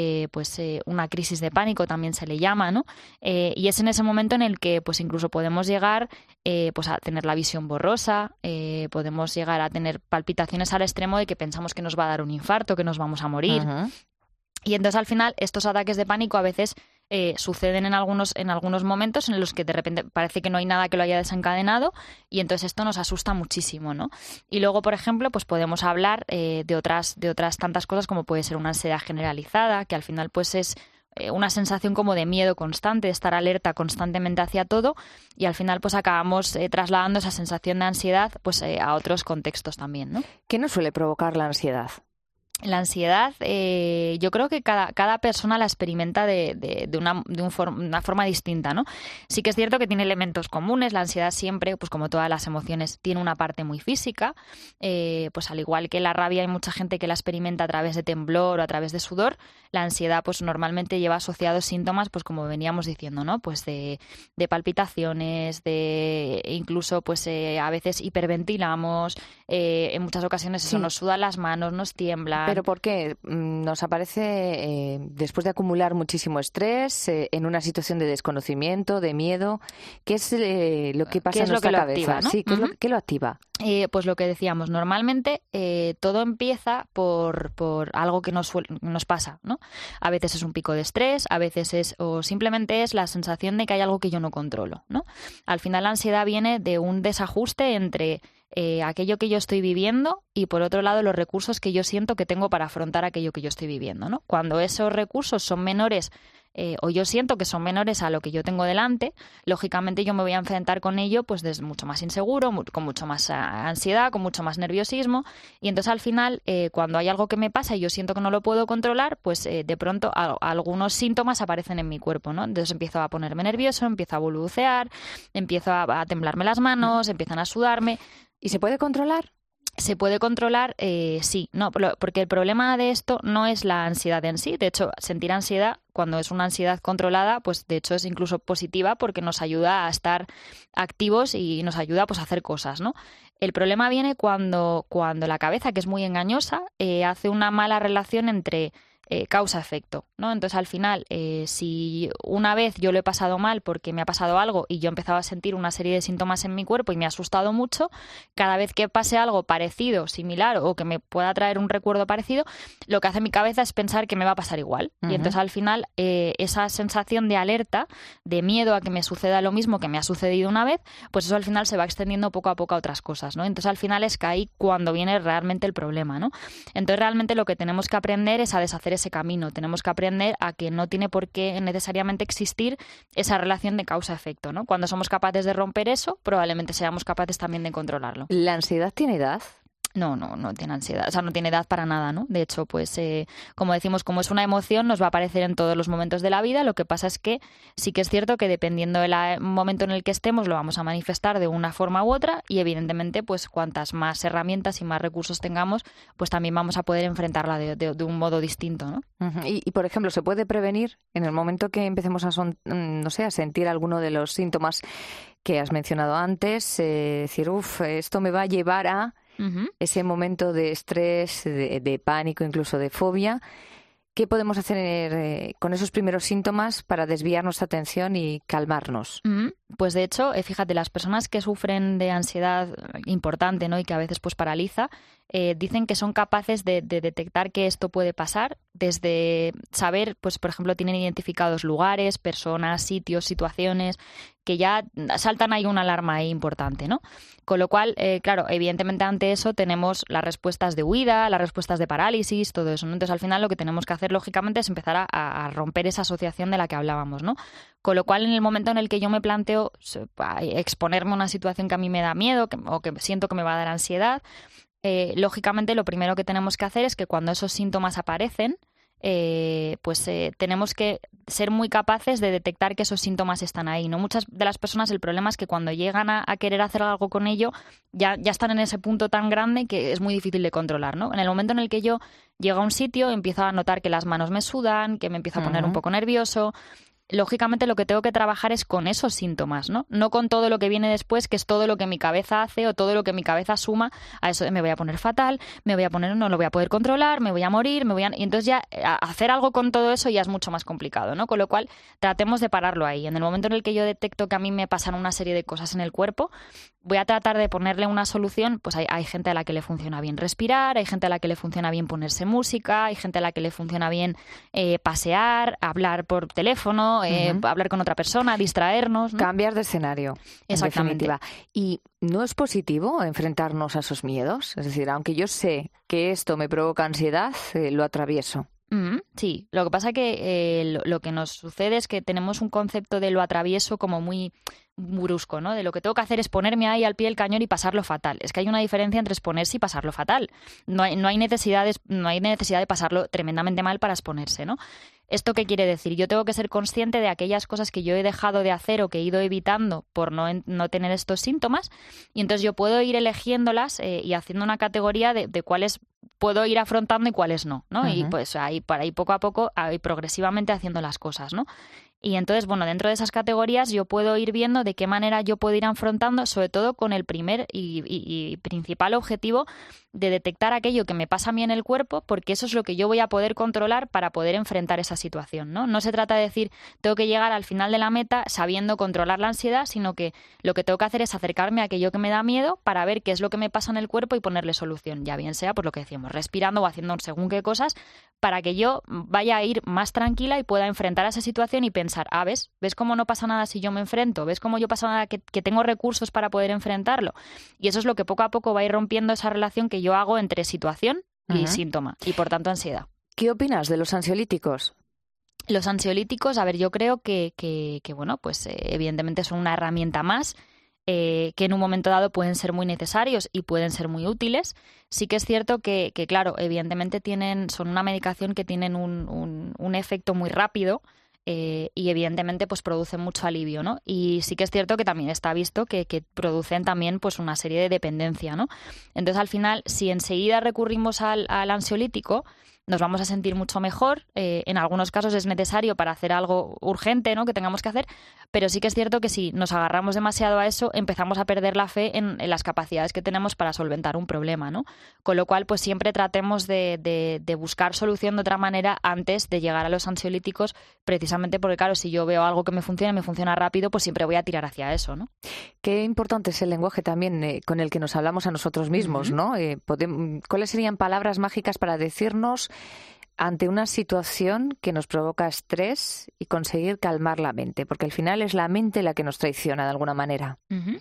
una crisis de pánico también se le llama, ¿no? Y es en ese momento en el que pues incluso podemos llegar a tener la visión borrosa, podemos llegar a tener palpitaciones al extremo de que pensamos que nos va a dar un infarto, que nos vamos a morir. Uh-huh. Y entonces al final estos ataques de pánico a veces suceden en algunos momentos en los que de repente parece que no hay nada que lo haya desencadenado, y entonces esto nos asusta muchísimo, ¿no? Y luego, por ejemplo, pues podemos hablar de otras tantas cosas, como puede ser una ansiedad generalizada, que al final pues es una sensación como de miedo constante, de estar alerta constantemente hacia todo, y al final pues acabamos trasladando esa sensación de ansiedad pues a otros contextos también, ¿no? ¿Qué nos suele provocar la ansiedad? La ansiedad, yo creo que cada persona la experimenta de una forma distinta, ¿no? Sí que es cierto que tiene elementos comunes. La ansiedad siempre, pues como todas las emociones, tiene una parte muy física. Pues al igual que la rabia, hay mucha gente que la experimenta a través de temblor o a través de sudor. La ansiedad, pues normalmente lleva asociados síntomas, pues como veníamos diciendo, ¿no? Pues de palpitaciones, incluso pues a veces hiperventilamos. En muchas ocasiones eso nos sudan las manos, nos tiembla. ¿Pero por qué? Nos aparece después de acumular muchísimo estrés, en una situación de desconocimiento, de miedo. ¿Qué es lo que pasa en nuestra cabeza? Activa, ¿no? Sí, ¿qué lo activa? Pues lo que decíamos, normalmente todo empieza por algo que nos pasa, ¿no? A veces es un pico de estrés, a veces o simplemente es la sensación de que hay algo que yo no controlo, ¿no? Al final la ansiedad viene de un desajuste entre aquello que yo estoy viviendo y, por otro lado, los recursos que yo siento que tengo para afrontar aquello que yo estoy viviendo, ¿no? Cuando esos recursos son menores o yo siento que son menores a lo que yo tengo delante, lógicamente yo me voy a enfrentar con ello pues desde mucho más inseguro, con mucho más ansiedad, con mucho más nerviosismo, y entonces al final cuando hay algo que me pasa y yo siento que no lo puedo controlar, pues de pronto algunos síntomas aparecen en mi cuerpo, ¿no? Entonces empiezo a ponerme nervioso, empiezo a balbucear, empiezo a temblarme las manos, empiezan a sudarme. ¿Y se puede controlar? Se puede controlar, sí, no, porque el problema de esto no es la ansiedad en sí. De hecho, sentir ansiedad, cuando es una ansiedad controlada, pues de hecho es incluso positiva porque nos ayuda a estar activos y nos ayuda pues a hacer cosas, ¿no? El problema viene cuando la cabeza, que es muy engañosa, hace una mala relación entre causa-efecto, ¿no? Entonces, al final, si una vez yo lo he pasado mal porque me ha pasado algo y yo he empezado a sentir una serie de síntomas en mi cuerpo y me ha asustado mucho, cada vez que pase algo parecido, similar o que me pueda traer un recuerdo parecido, lo que hace mi cabeza es pensar que me va a pasar igual. Y entonces, al final, esa sensación de alerta, de miedo a que me suceda lo mismo que me ha sucedido una vez, pues eso al final se va extendiendo poco a poco a otras cosas, ¿no? Entonces, al final es que ahí cuando viene realmente el problema, ¿no? Entonces, realmente lo que tenemos que aprender es a deshacer ese camino. Tenemos que aprender a que no tiene por qué necesariamente existir esa relación de causa-efecto, ¿no? Cuando somos capaces de romper eso, probablemente seamos capaces también de controlarlo. ¿La ansiedad tiene edad? No tiene ansiedad, o sea, no tiene edad para nada, ¿no? De hecho, pues, como decimos, como es una emoción, nos va a aparecer en todos los momentos de la vida. Lo que pasa es que sí que es cierto que dependiendo del momento en el que estemos, lo vamos a manifestar de una forma u otra y, evidentemente, pues, cuantas más herramientas y más recursos tengamos, pues también vamos a poder enfrentarla de un modo distinto, ¿no? Y, por ejemplo, ¿se puede prevenir en el momento que empecemos a sentir alguno de los síntomas que has mencionado antes? Decir, esto me va a llevar a ese momento de estrés, de pánico, incluso de fobia. ¿Qué podemos hacer con esos primeros síntomas para desviar nuestra atención y calmarnos? Pues de hecho, fíjate, las personas que sufren de ansiedad importante, ¿no? Y que a veces pues paraliza, dicen que son capaces de detectar que esto puede pasar desde saber, pues por ejemplo, tienen identificados lugares, personas, sitios, situaciones que ya saltan ahí una alarma ahí importante, ¿no? Con lo cual, claro, evidentemente ante eso tenemos las respuestas de huida, las respuestas de parálisis, todo eso, ¿no? Entonces, al final lo que tenemos que hacer, lógicamente, es empezar a romper esa asociación de la que hablábamos, ¿no? Con lo cual, en el momento en el que yo me planteo exponerme a una situación que a mí me da miedo o que siento que me va a dar ansiedad, lógicamente lo primero que tenemos que hacer es que cuando esos síntomas aparecen, tenemos que ser muy capaces de detectar que esos síntomas están ahí, ¿no? Muchas de las personas, el problema es que cuando llegan a querer hacer algo con ello, ya están en ese punto tan grande que es muy difícil de controlar, ¿no? En el momento en el que yo llego a un sitio, empiezo a notar que las manos me sudan, que me empiezo a poner un poco nervioso. Lógicamente lo que tengo que trabajar es con esos síntomas, ¿no? No con todo lo que viene después, que es todo lo que mi cabeza hace o todo lo que mi cabeza suma a eso de me voy a poner fatal, no lo voy a poder controlar, me voy a morir, y entonces ya hacer algo con todo eso ya es mucho más complicado, ¿no? Con lo cual tratemos de pararlo ahí. En el momento en el que yo detecto que a mí me pasan una serie de cosas en el cuerpo, voy a tratar de ponerle una solución. Pues hay gente a la que le funciona bien respirar, hay gente a la que le funciona bien ponerse música, hay gente a la que le funciona bien pasear, hablar por teléfono, hablar con otra persona, distraernos, ¿no? Cambiar de escenario, exactamente. En definitiva. ¿Y no es positivo enfrentarnos a esos miedos? Es decir, aunque yo sé que esto me provoca ansiedad, lo atravieso. Sí, lo que pasa que lo que nos sucede es que tenemos un concepto de lo atravieso como muy brusco, ¿no? De lo que tengo que hacer es ponerme ahí al pie del cañón y pasarlo fatal. Es que hay una diferencia entre exponerse y pasarlo fatal. No hay necesidad de pasarlo tremendamente mal para exponerse, ¿no? ¿Esto qué quiere decir? Yo tengo que ser consciente de aquellas cosas que yo he dejado de hacer o que he ido evitando por no tener estos síntomas, y entonces yo puedo ir eligiéndolas y haciendo una categoría de cuáles puedo ir afrontando y cuáles no, ¿no? Y pues ahí poco a poco, progresivamente haciendo las cosas, ¿no? Y entonces, bueno, dentro de esas categorías yo puedo ir viendo de qué manera yo puedo ir afrontando, sobre todo con el primer y principal objetivo de detectar aquello que me pasa a mí en el cuerpo, porque eso es lo que yo voy a poder controlar para poder enfrentar esa situación, ¿no? No se trata de decir, tengo que llegar al final de la meta sabiendo controlar la ansiedad, sino que lo que tengo que hacer es acercarme a aquello que me da miedo para ver qué es lo que me pasa en el cuerpo y ponerle solución, ya bien sea, pues lo que decíamos, respirando o haciendo según qué cosas, para que yo vaya a ir más tranquila y pueda enfrentar a esa situación y pensar, ¿ves cómo no pasa nada si yo me enfrento? ¿Ves cómo yo pasa nada que tengo recursos para poder enfrentarlo? Y eso es lo que poco a poco va a ir rompiendo esa relación que yo hago entre situación y síntoma, y por tanto ansiedad. ¿Qué opinas de los ansiolíticos? Los ansiolíticos, a ver, yo creo que bueno, pues evidentemente son una herramienta más, que en un momento dado pueden ser muy necesarios y pueden ser muy útiles. Sí que es cierto que claro, evidentemente son una medicación que tienen un efecto muy rápido, y evidentemente pues producen mucho alivio, ¿no? Y sí que es cierto que también está visto que producen también pues una serie de dependencia, ¿no? Entonces al final, si enseguida recurrimos al ansiolítico, nos vamos a sentir mucho mejor. En algunos casos es necesario para hacer algo urgente, ¿no?, que tengamos que hacer, pero sí que es cierto que si nos agarramos demasiado a eso, empezamos a perder la fe en las capacidades que tenemos para solventar un problema, ¿no? Con lo cual, pues siempre tratemos de buscar solución de otra manera antes de llegar a los ansiolíticos, precisamente porque, claro, si yo veo algo que me funciona rápido, pues siempre voy a tirar hacia eso, ¿no? Qué importante es el lenguaje también con el que nos hablamos a nosotros mismos, ¿no? ¿Cuáles serían palabras mágicas para decirnos ante una situación que nos provoca estrés y conseguir calmar la mente? Porque al final es la mente la que nos traiciona de alguna manera.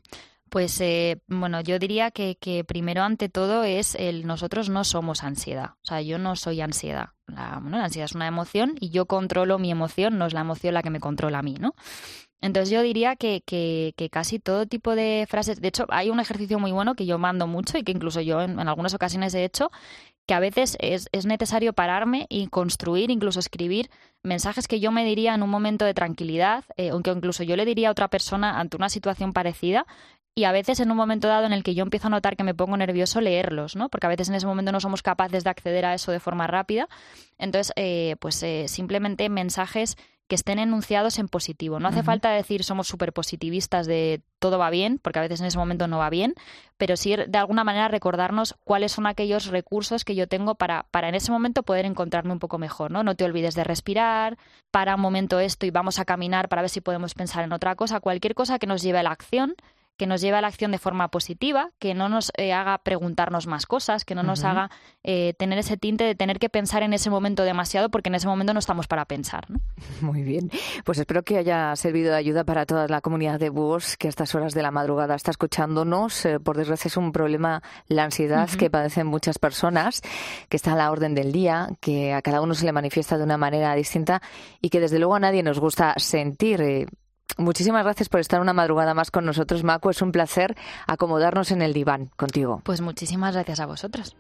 Pues bueno, yo diría que primero ante todo es nosotros no somos ansiedad. O sea, yo no soy ansiedad. La ansiedad es una emoción y yo controlo mi emoción, no es la emoción la que me controla a mí, ¿no? Entonces yo diría que casi todo tipo de frases... De hecho, hay un ejercicio muy bueno que yo mando mucho y que incluso yo en algunas ocasiones he hecho, que a veces es necesario pararme y construir, incluso escribir mensajes que yo me diría en un momento de tranquilidad, aunque incluso yo le diría a otra persona ante una situación parecida, y a veces en un momento dado en el que yo empiezo a notar que me pongo nervioso, leerlos, ¿no? Porque a veces en ese momento no somos capaces de acceder a eso de forma rápida. Entonces, simplemente mensajes que estén enunciados en positivo. No hace falta decir somos súper positivistas de todo va bien, porque a veces en ese momento no va bien, pero sí de alguna manera recordarnos cuáles son aquellos recursos que yo tengo para en ese momento poder encontrarme un poco mejor, ¿no? No te olvides de respirar, para un momento esto y vamos a caminar para ver si podemos pensar en otra cosa, cualquier cosa que nos lleve a la acción, que nos lleve a la acción de forma positiva, que no nos haga preguntarnos más cosas, que no nos haga tener ese tinte de tener que pensar en ese momento demasiado, porque en ese momento no estamos para pensar, ¿no? Muy bien. Pues espero que haya servido de ayuda para toda la comunidad de búhos que a estas horas de la madrugada está escuchándonos. Por desgracia es un problema, la ansiedad que padecen muchas personas, que está a la orden del día, que a cada uno se le manifiesta de una manera distinta y que desde luego a nadie nos gusta sentir. Muchísimas gracias por estar una madrugada más con nosotros, Macu. Es un placer acomodarnos en el diván contigo. Pues muchísimas gracias a vosotros.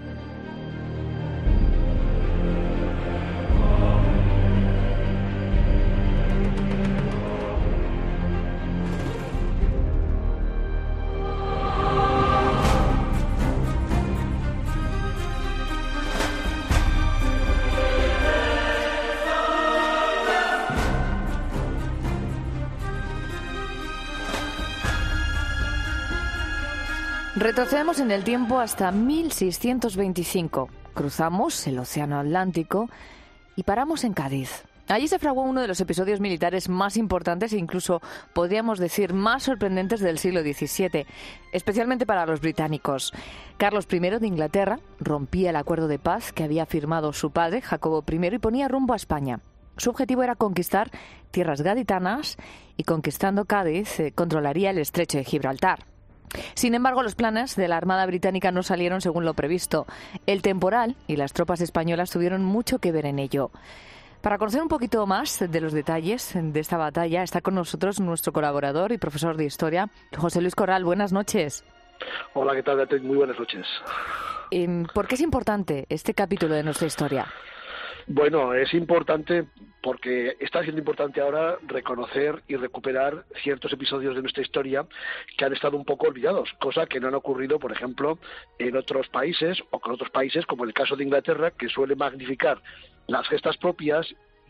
Retrocedemos en el tiempo hasta 1625. Cruzamos el Océano Atlántico y paramos en Cádiz. Allí se fraguó uno de los episodios militares más importantes e incluso, podríamos decir, más sorprendentes del siglo XVII, especialmente para los británicos. Carlos I de Inglaterra rompía el acuerdo de paz que había firmado su padre, Jacobo I, y ponía rumbo a España. Su objetivo era conquistar tierras gaditanas y, conquistando Cádiz, controlaría el estrecho de Gibraltar. Sin embargo, los planes de la Armada Británica no salieron según lo previsto. El temporal y las tropas españolas tuvieron mucho que ver en ello. Para conocer un poquito más de los detalles de esta batalla, está con nosotros nuestro colaborador y profesor de Historia, José Luis Corral. Buenas noches. Hola, ¿qué tal, Beatriz? Muy buenas noches. ¿Por qué es importante este capítulo de nuestra historia? Bueno, es importante porque está siendo importante ahora reconocer y recuperar ciertos episodios de nuestra historia que han estado un poco olvidados, cosa que no han ocurrido, por ejemplo, en otros países o con otros países, como el caso de Inglaterra, que suele magnificar las gestas propias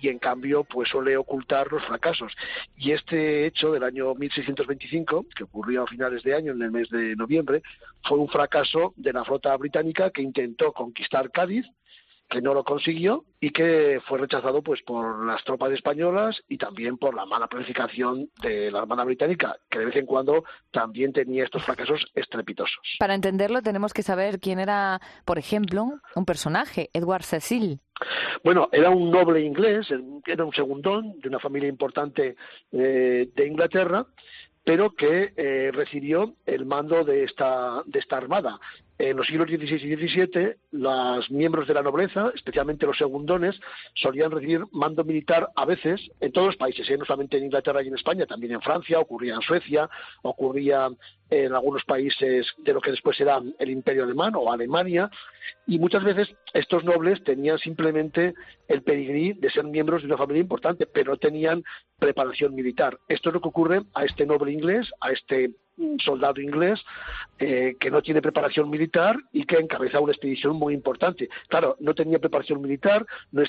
y en cambio pues suele ocultar los fracasos. Y este hecho del año 1625, que ocurrió a finales de año, en el mes de noviembre, fue un fracaso de la flota británica que intentó conquistar Cádiz, que no lo consiguió y que fue rechazado pues por las tropas españolas y también por la mala planificación de la Armada británica, que de vez en cuando también tenía estos fracasos estrepitosos. Para entenderlo tenemos que saber quién era, por ejemplo, un personaje, Edward Cecil. Bueno, era un noble inglés, era un segundón de una familia importante de Inglaterra, pero que recibió el mando de esta armada. En los siglos XVI y XVII, los miembros de la nobleza, especialmente los segundones, solían recibir mando militar a veces en todos los países, no solamente en Inglaterra y en España, también en Francia, ocurría en Suecia, ocurría en algunos países de lo que después era el Imperio Alemán o Alemania, y muchas veces estos nobles tenían simplemente el pedigrí de ser miembros de una familia importante, pero no tenían preparación militar. Esto es lo que ocurre a este noble inglés, a este soldado inglés que no tiene preparación militar y que encabeza una expedición muy importante. Claro, no tenía preparación militar, no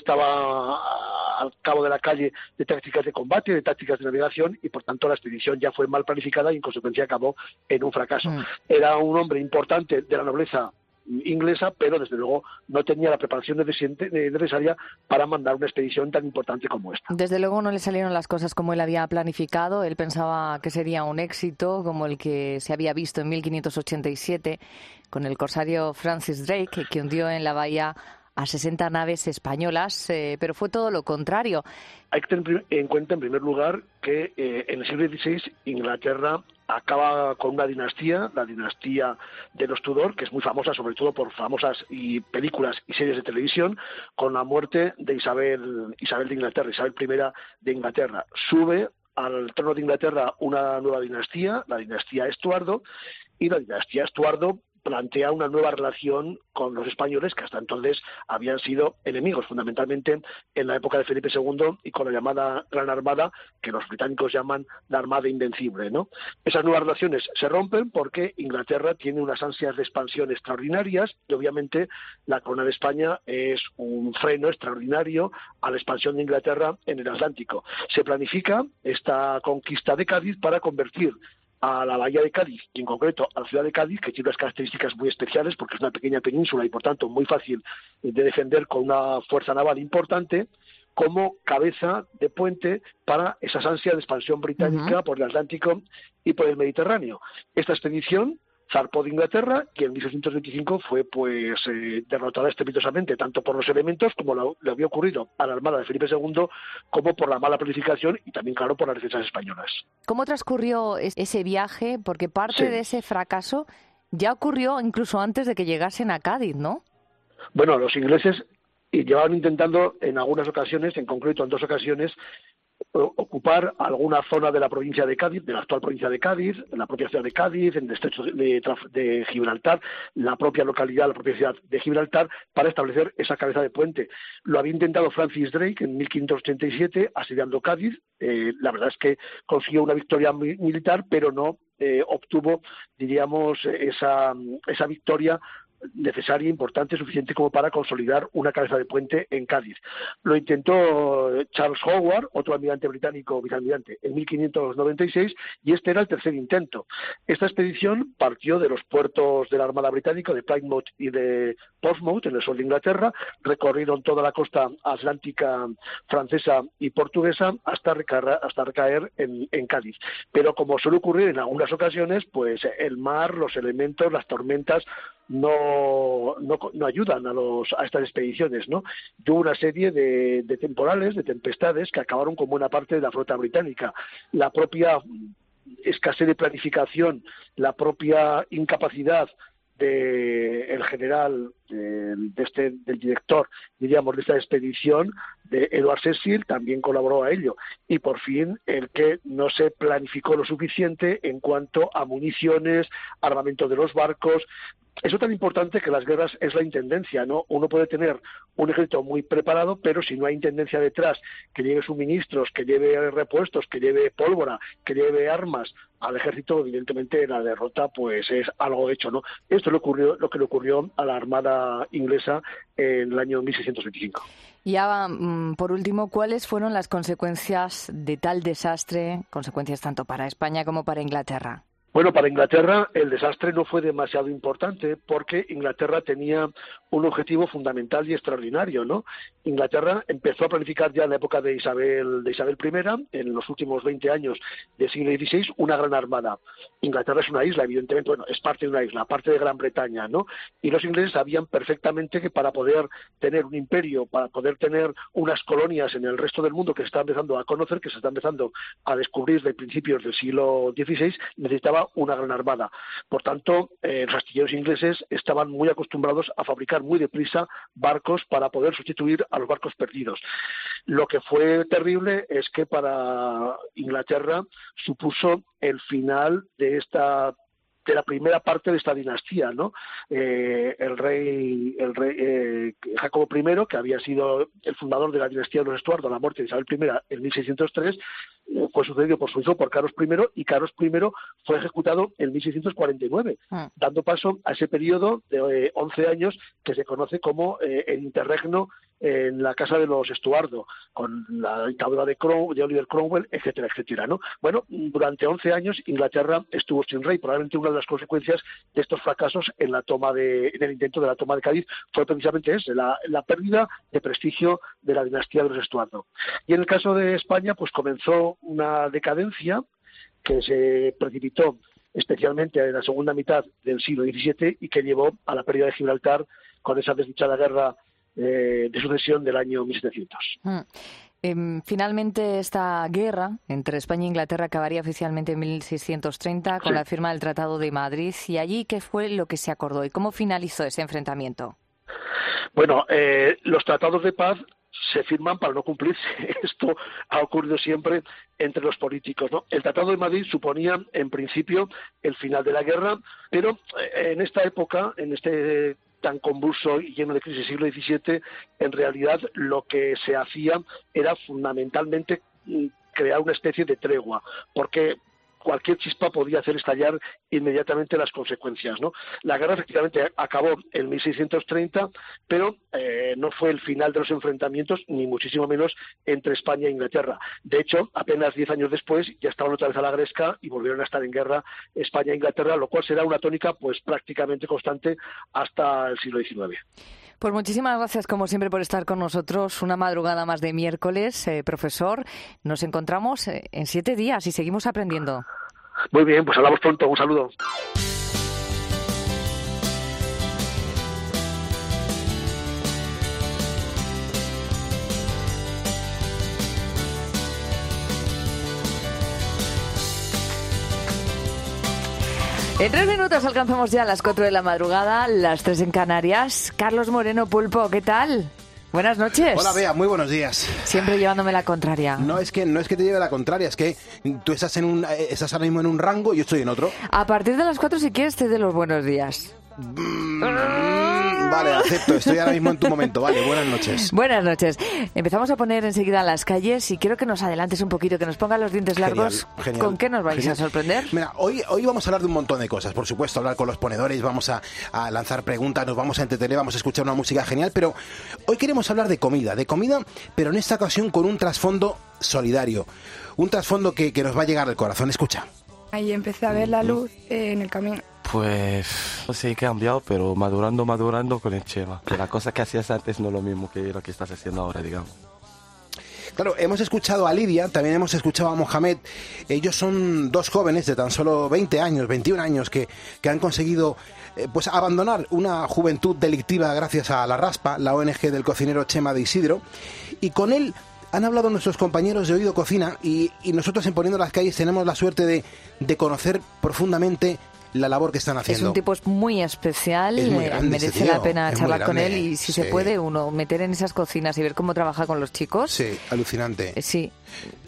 estaba al cabo de la calle de tácticas de combate, de tácticas de navegación, y por tanto la expedición ya fue mal planificada y en consecuencia acabó en un fracaso. Era un hombre importante de la nobleza inglesa, pero desde luego no tenía la preparación necesaria para mandar una expedición tan importante como esta. Desde luego no le salieron las cosas como él había planificado. Él pensaba que sería un éxito como el que se había visto en 1587 con el corsario Francis Drake, que hundió en la bahía a 60 naves españolas, pero fue todo lo contrario. Hay que tener en cuenta, en primer lugar, que en el siglo XVI Inglaterra acaba con una dinastía, la dinastía de los Tudor, que es muy famosa sobre todo por famosas películas y series de televisión, con la muerte de Isabel de Inglaterra, Isabel I de Inglaterra. Sube al trono de Inglaterra una nueva dinastía, la dinastía Estuardo, y la dinastía Estuardo plantea una nueva relación con los españoles, que hasta entonces habían sido enemigos, fundamentalmente en la época de Felipe II y con la llamada Gran Armada, que los británicos llaman la Armada Invencible, ¿no? Esas nuevas relaciones se rompen porque Inglaterra tiene unas ansias de expansión extraordinarias y obviamente la corona de España es un freno extraordinario a la expansión de Inglaterra en el Atlántico. Se planifica esta conquista de Cádiz para convertir a la bahía de Cádiz, y en concreto a la ciudad de Cádiz, que tiene unas características muy especiales porque es una pequeña península y por tanto muy fácil de defender con una fuerza naval importante, como cabeza de puente para esas ansias de expansión británica por el Atlántico y por el Mediterráneo. Esta expedición zarpó de Inglaterra, que en 1625 fue derrotada estrepitosamente, tanto por los elementos, como le había ocurrido a la Armada de Felipe II, como por la mala planificación y también, claro, por las defensas españolas. ¿Cómo transcurrió ese viaje? Porque parte de ese fracaso ya ocurrió incluso antes de que llegasen a Cádiz, ¿no? Bueno, los ingleses llevaban intentando en algunas ocasiones, en concreto en 2 ocasiones, ocupar alguna zona de la provincia de Cádiz, de la actual provincia de Cádiz, en la propia ciudad de Cádiz, en el estrecho de Gibraltar, la propia localidad, la propia ciudad de Gibraltar, para establecer esa cabeza de puente. Lo había intentado Francis Drake en 1587, asediando Cádiz. La verdad es que consiguió una victoria militar, pero no obtuvo, diríamos, esa victoria necesaria, importante, suficiente como para consolidar una cabeza de puente en Cádiz. Lo intentó Charles Howard, otro almirante británico, vicealmirante, en 1596, y este era el tercer intento. Esta expedición partió de los puertos de la Armada Británica, de Plymouth y de Portsmouth, en el sur de Inglaterra, recorrieron toda la costa atlántica francesa y portuguesa hasta recaer en Cádiz. Pero como suele ocurrir en algunas ocasiones, pues el mar, los elementos, las tormentas no ayudan a estas expediciones, ¿no? Hubo una serie de temporales, de tempestades que acabaron con buena parte de la flota británica. La propia escasez de planificación, la propia incapacidad del general, del director, diríamos, de esta expedición, de Edward Cecil, también colaboró a ello. Y por fin, el que no se planificó lo suficiente en cuanto a municiones, armamento de los barcos. Eso tan importante que las guerras es la intendencia, ¿no? Uno puede tener un ejército muy preparado, pero si no hay intendencia detrás, que lleve suministros, que lleve repuestos, que lleve pólvora, que lleve armas al ejército, evidentemente la derrota pues es algo hecho, ¿no? Esto es lo que le ocurrió a la Armada flota inglesa en el año 1625. Ya, por último, ¿cuáles fueron las consecuencias de tal desastre, consecuencias tanto para España como para Inglaterra? Bueno, para Inglaterra el desastre no fue demasiado importante porque Inglaterra tenía un objetivo fundamental y extraordinario, ¿no? Inglaterra empezó a planificar ya en la época de Isabel I, en los últimos 20 años del siglo XVI, una gran armada. Inglaterra es una isla, evidentemente, bueno, es parte de una isla, parte de Gran Bretaña, ¿no? Y los ingleses sabían perfectamente que para poder tener un imperio, para poder tener unas colonias en el resto del mundo que se está empezando a conocer, que se está empezando a descubrir de principios del siglo XVI, necesitaba una gran armada. Por tanto, los astilleros ingleses estaban muy acostumbrados a fabricar muy deprisa barcos para poder sustituir a los barcos perdidos. Lo que fue terrible es que para Inglaterra supuso el final de la primera parte de esta dinastía, ¿no? El rey Jacobo I, que había sido el fundador de la dinastía de los Estuardo a la muerte de Isabel I en 1603, fue sucedido por su hijo, por Carlos I, y Carlos I fue ejecutado en 1649, dando paso a ese periodo de 11 años que se conoce como el interregno en la casa de los Estuardo, con la dictadura de Oliver Cromwell, etcétera, etcétera, ¿no? Bueno, durante 11 años Inglaterra estuvo sin rey. Probablemente una de las consecuencias de estos fracasos en el intento de la toma de Cádiz fue precisamente la pérdida de prestigio de la dinastía de los Estuardo. Y en el caso de España, pues comenzó una decadencia que se precipitó especialmente en la segunda mitad del siglo XVII y que llevó a la pérdida de Gibraltar con esa desdichada guerra de sucesión del año 1700. Finalmente, esta guerra entre España e Inglaterra acabaría oficialmente en 1630 con la firma del Tratado de Madrid. ¿Y allí qué fue lo que se acordó y cómo finalizó ese enfrentamiento? Bueno, los tratados de paz se firman para no cumplirse. Esto ha ocurrido siempre entre los políticos, ¿no? El Tratado de Madrid suponía, en principio, el final de la guerra, pero en esta época, en este tan convulso y lleno de crisis del siglo XVII, en realidad lo que se hacía era fundamentalmente crear una especie de tregua, porque cualquier chispa podía hacer estallar inmediatamente las consecuencias, ¿no? La guerra efectivamente acabó en 1630, pero no fue el final de los enfrentamientos, ni muchísimo menos entre España e Inglaterra. De hecho, apenas 10 años después ya estaban otra vez a la gresca y volvieron a estar en guerra España e Inglaterra, lo cual será una tónica pues prácticamente constante hasta el siglo XIX. Pues muchísimas gracias, como siempre, por estar con nosotros. Una madrugada más de miércoles, profesor. Nos encontramos en 7 días y seguimos aprendiendo. Muy bien, pues hablamos pronto. Un saludo. En 3 minutos alcanzamos ya las 4 de la madrugada, las 3 en Canarias. Carlos Moreno Pulpo, ¿qué tal? Buenas noches. Hola, Bea, muy buenos días. Siempre llevándome la contraria. No es que te lleve la contraria, es que tú estás ahora mismo en un rango y yo estoy en otro. A partir de las 4, si quieres, te doy los buenos días. Vale, acepto, estoy ahora mismo en tu momento. Vale, buenas noches. Buenas noches. Empezamos a poner enseguida las calles y quiero que nos adelantes un poquito, que nos pongas los dientes largos. Genial. ¿Con qué nos vais a sorprender? Mira, hoy vamos a hablar de un montón de cosas. Por supuesto, hablar con los ponedores, vamos a lanzar preguntas, nos vamos a entretener, vamos a escuchar una música genial, pero hoy queremos hablar de comida, pero en esta ocasión con un trasfondo solidario, un trasfondo que nos va a llegar al corazón. Escucha. Ahí empecé a ver la luz en el camino. Pues sí, he cambiado, pero madurando con el Chema. Que la cosa que hacías antes no es lo mismo que lo que estás haciendo ahora, digamos. Claro, hemos escuchado a Lidia, también hemos escuchado a Mohamed. Ellos son 2 jóvenes de tan solo 20 años, 21 años, que han conseguido pues abandonar una juventud delictiva gracias a La Raspa, la ONG del cocinero Chema de Isidro. Y con él han hablado nuestros compañeros de Oído Cocina y nosotros en Poniendo las Calles tenemos la suerte de conocer profundamente la labor que están haciendo. Es un tipo muy especial, merece la pena charlar con él y si se puede uno meter en esas cocinas y ver cómo trabaja con los chicos. Sí, alucinante. Sí.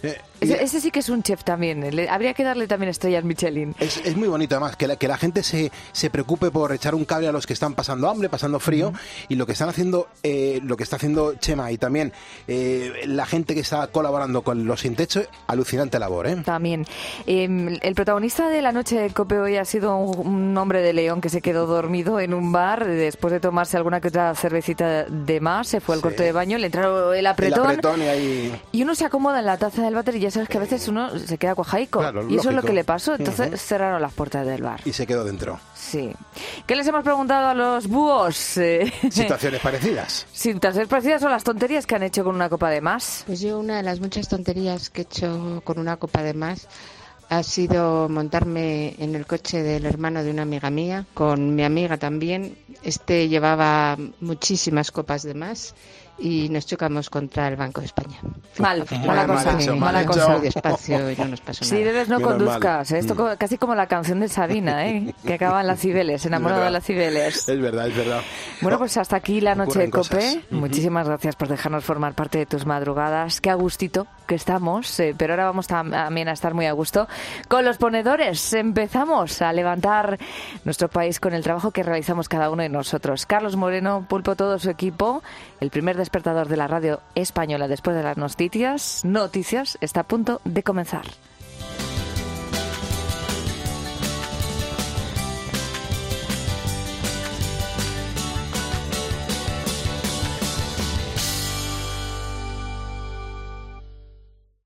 Ese sí que es un chef también. Habría que darle también estrellas Michelin. Es muy bonito además que la gente se preocupe por echar un cable a los que están pasando hambre, pasando frío, y lo que está haciendo Chema y también la gente que está colaborando con Los Sin Techo, alucinante labor, ¿eh? También. El protagonista de la noche de COPE hoy ha sido un hombre de León que se quedó dormido en un bar después de tomarse alguna que otra cervecita de más, se fue al corte de baño, le entró el apretón y uno se acomoda en la taza del váter y ya sabes que a veces uno se queda cuajaico. Claro, y eso es lo lógico. que le pasó. Entonces cerraron las puertas del bar. Y se quedó dentro. Sí. ¿Qué les hemos preguntado a los búhos? Situaciones parecidas. Situaciones parecidas o las tonterías que han hecho con una copa de más. Pues yo una de las muchas tonterías que he hecho con una copa de más ha sido montarme en el coche del hermano de una amiga mía, con mi amiga también. Este llevaba muchísimas copas de más y nos chocamos contra el Banco de España. Mala cosa. Despacio y no nos pasó nada. Si bebes no conduzcas. Esto casi como la canción de Sabina, que acaba en las Cibeles, enamorado de las Cibeles. Es verdad. Bueno, pues hasta aquí la noche de COPE. Cosas. Muchísimas gracias por dejarnos formar parte de tus madrugadas. Qué a gustito que estamos, pero ahora vamos también a estar muy a gusto con los ponedores. Empezamos a levantar nuestro país con el trabajo que realizamos cada uno de nosotros. Carlos Moreno, Pulpo, todo su equipo, el primer despertador de la radio española después de las noticias, está a punto de comenzar.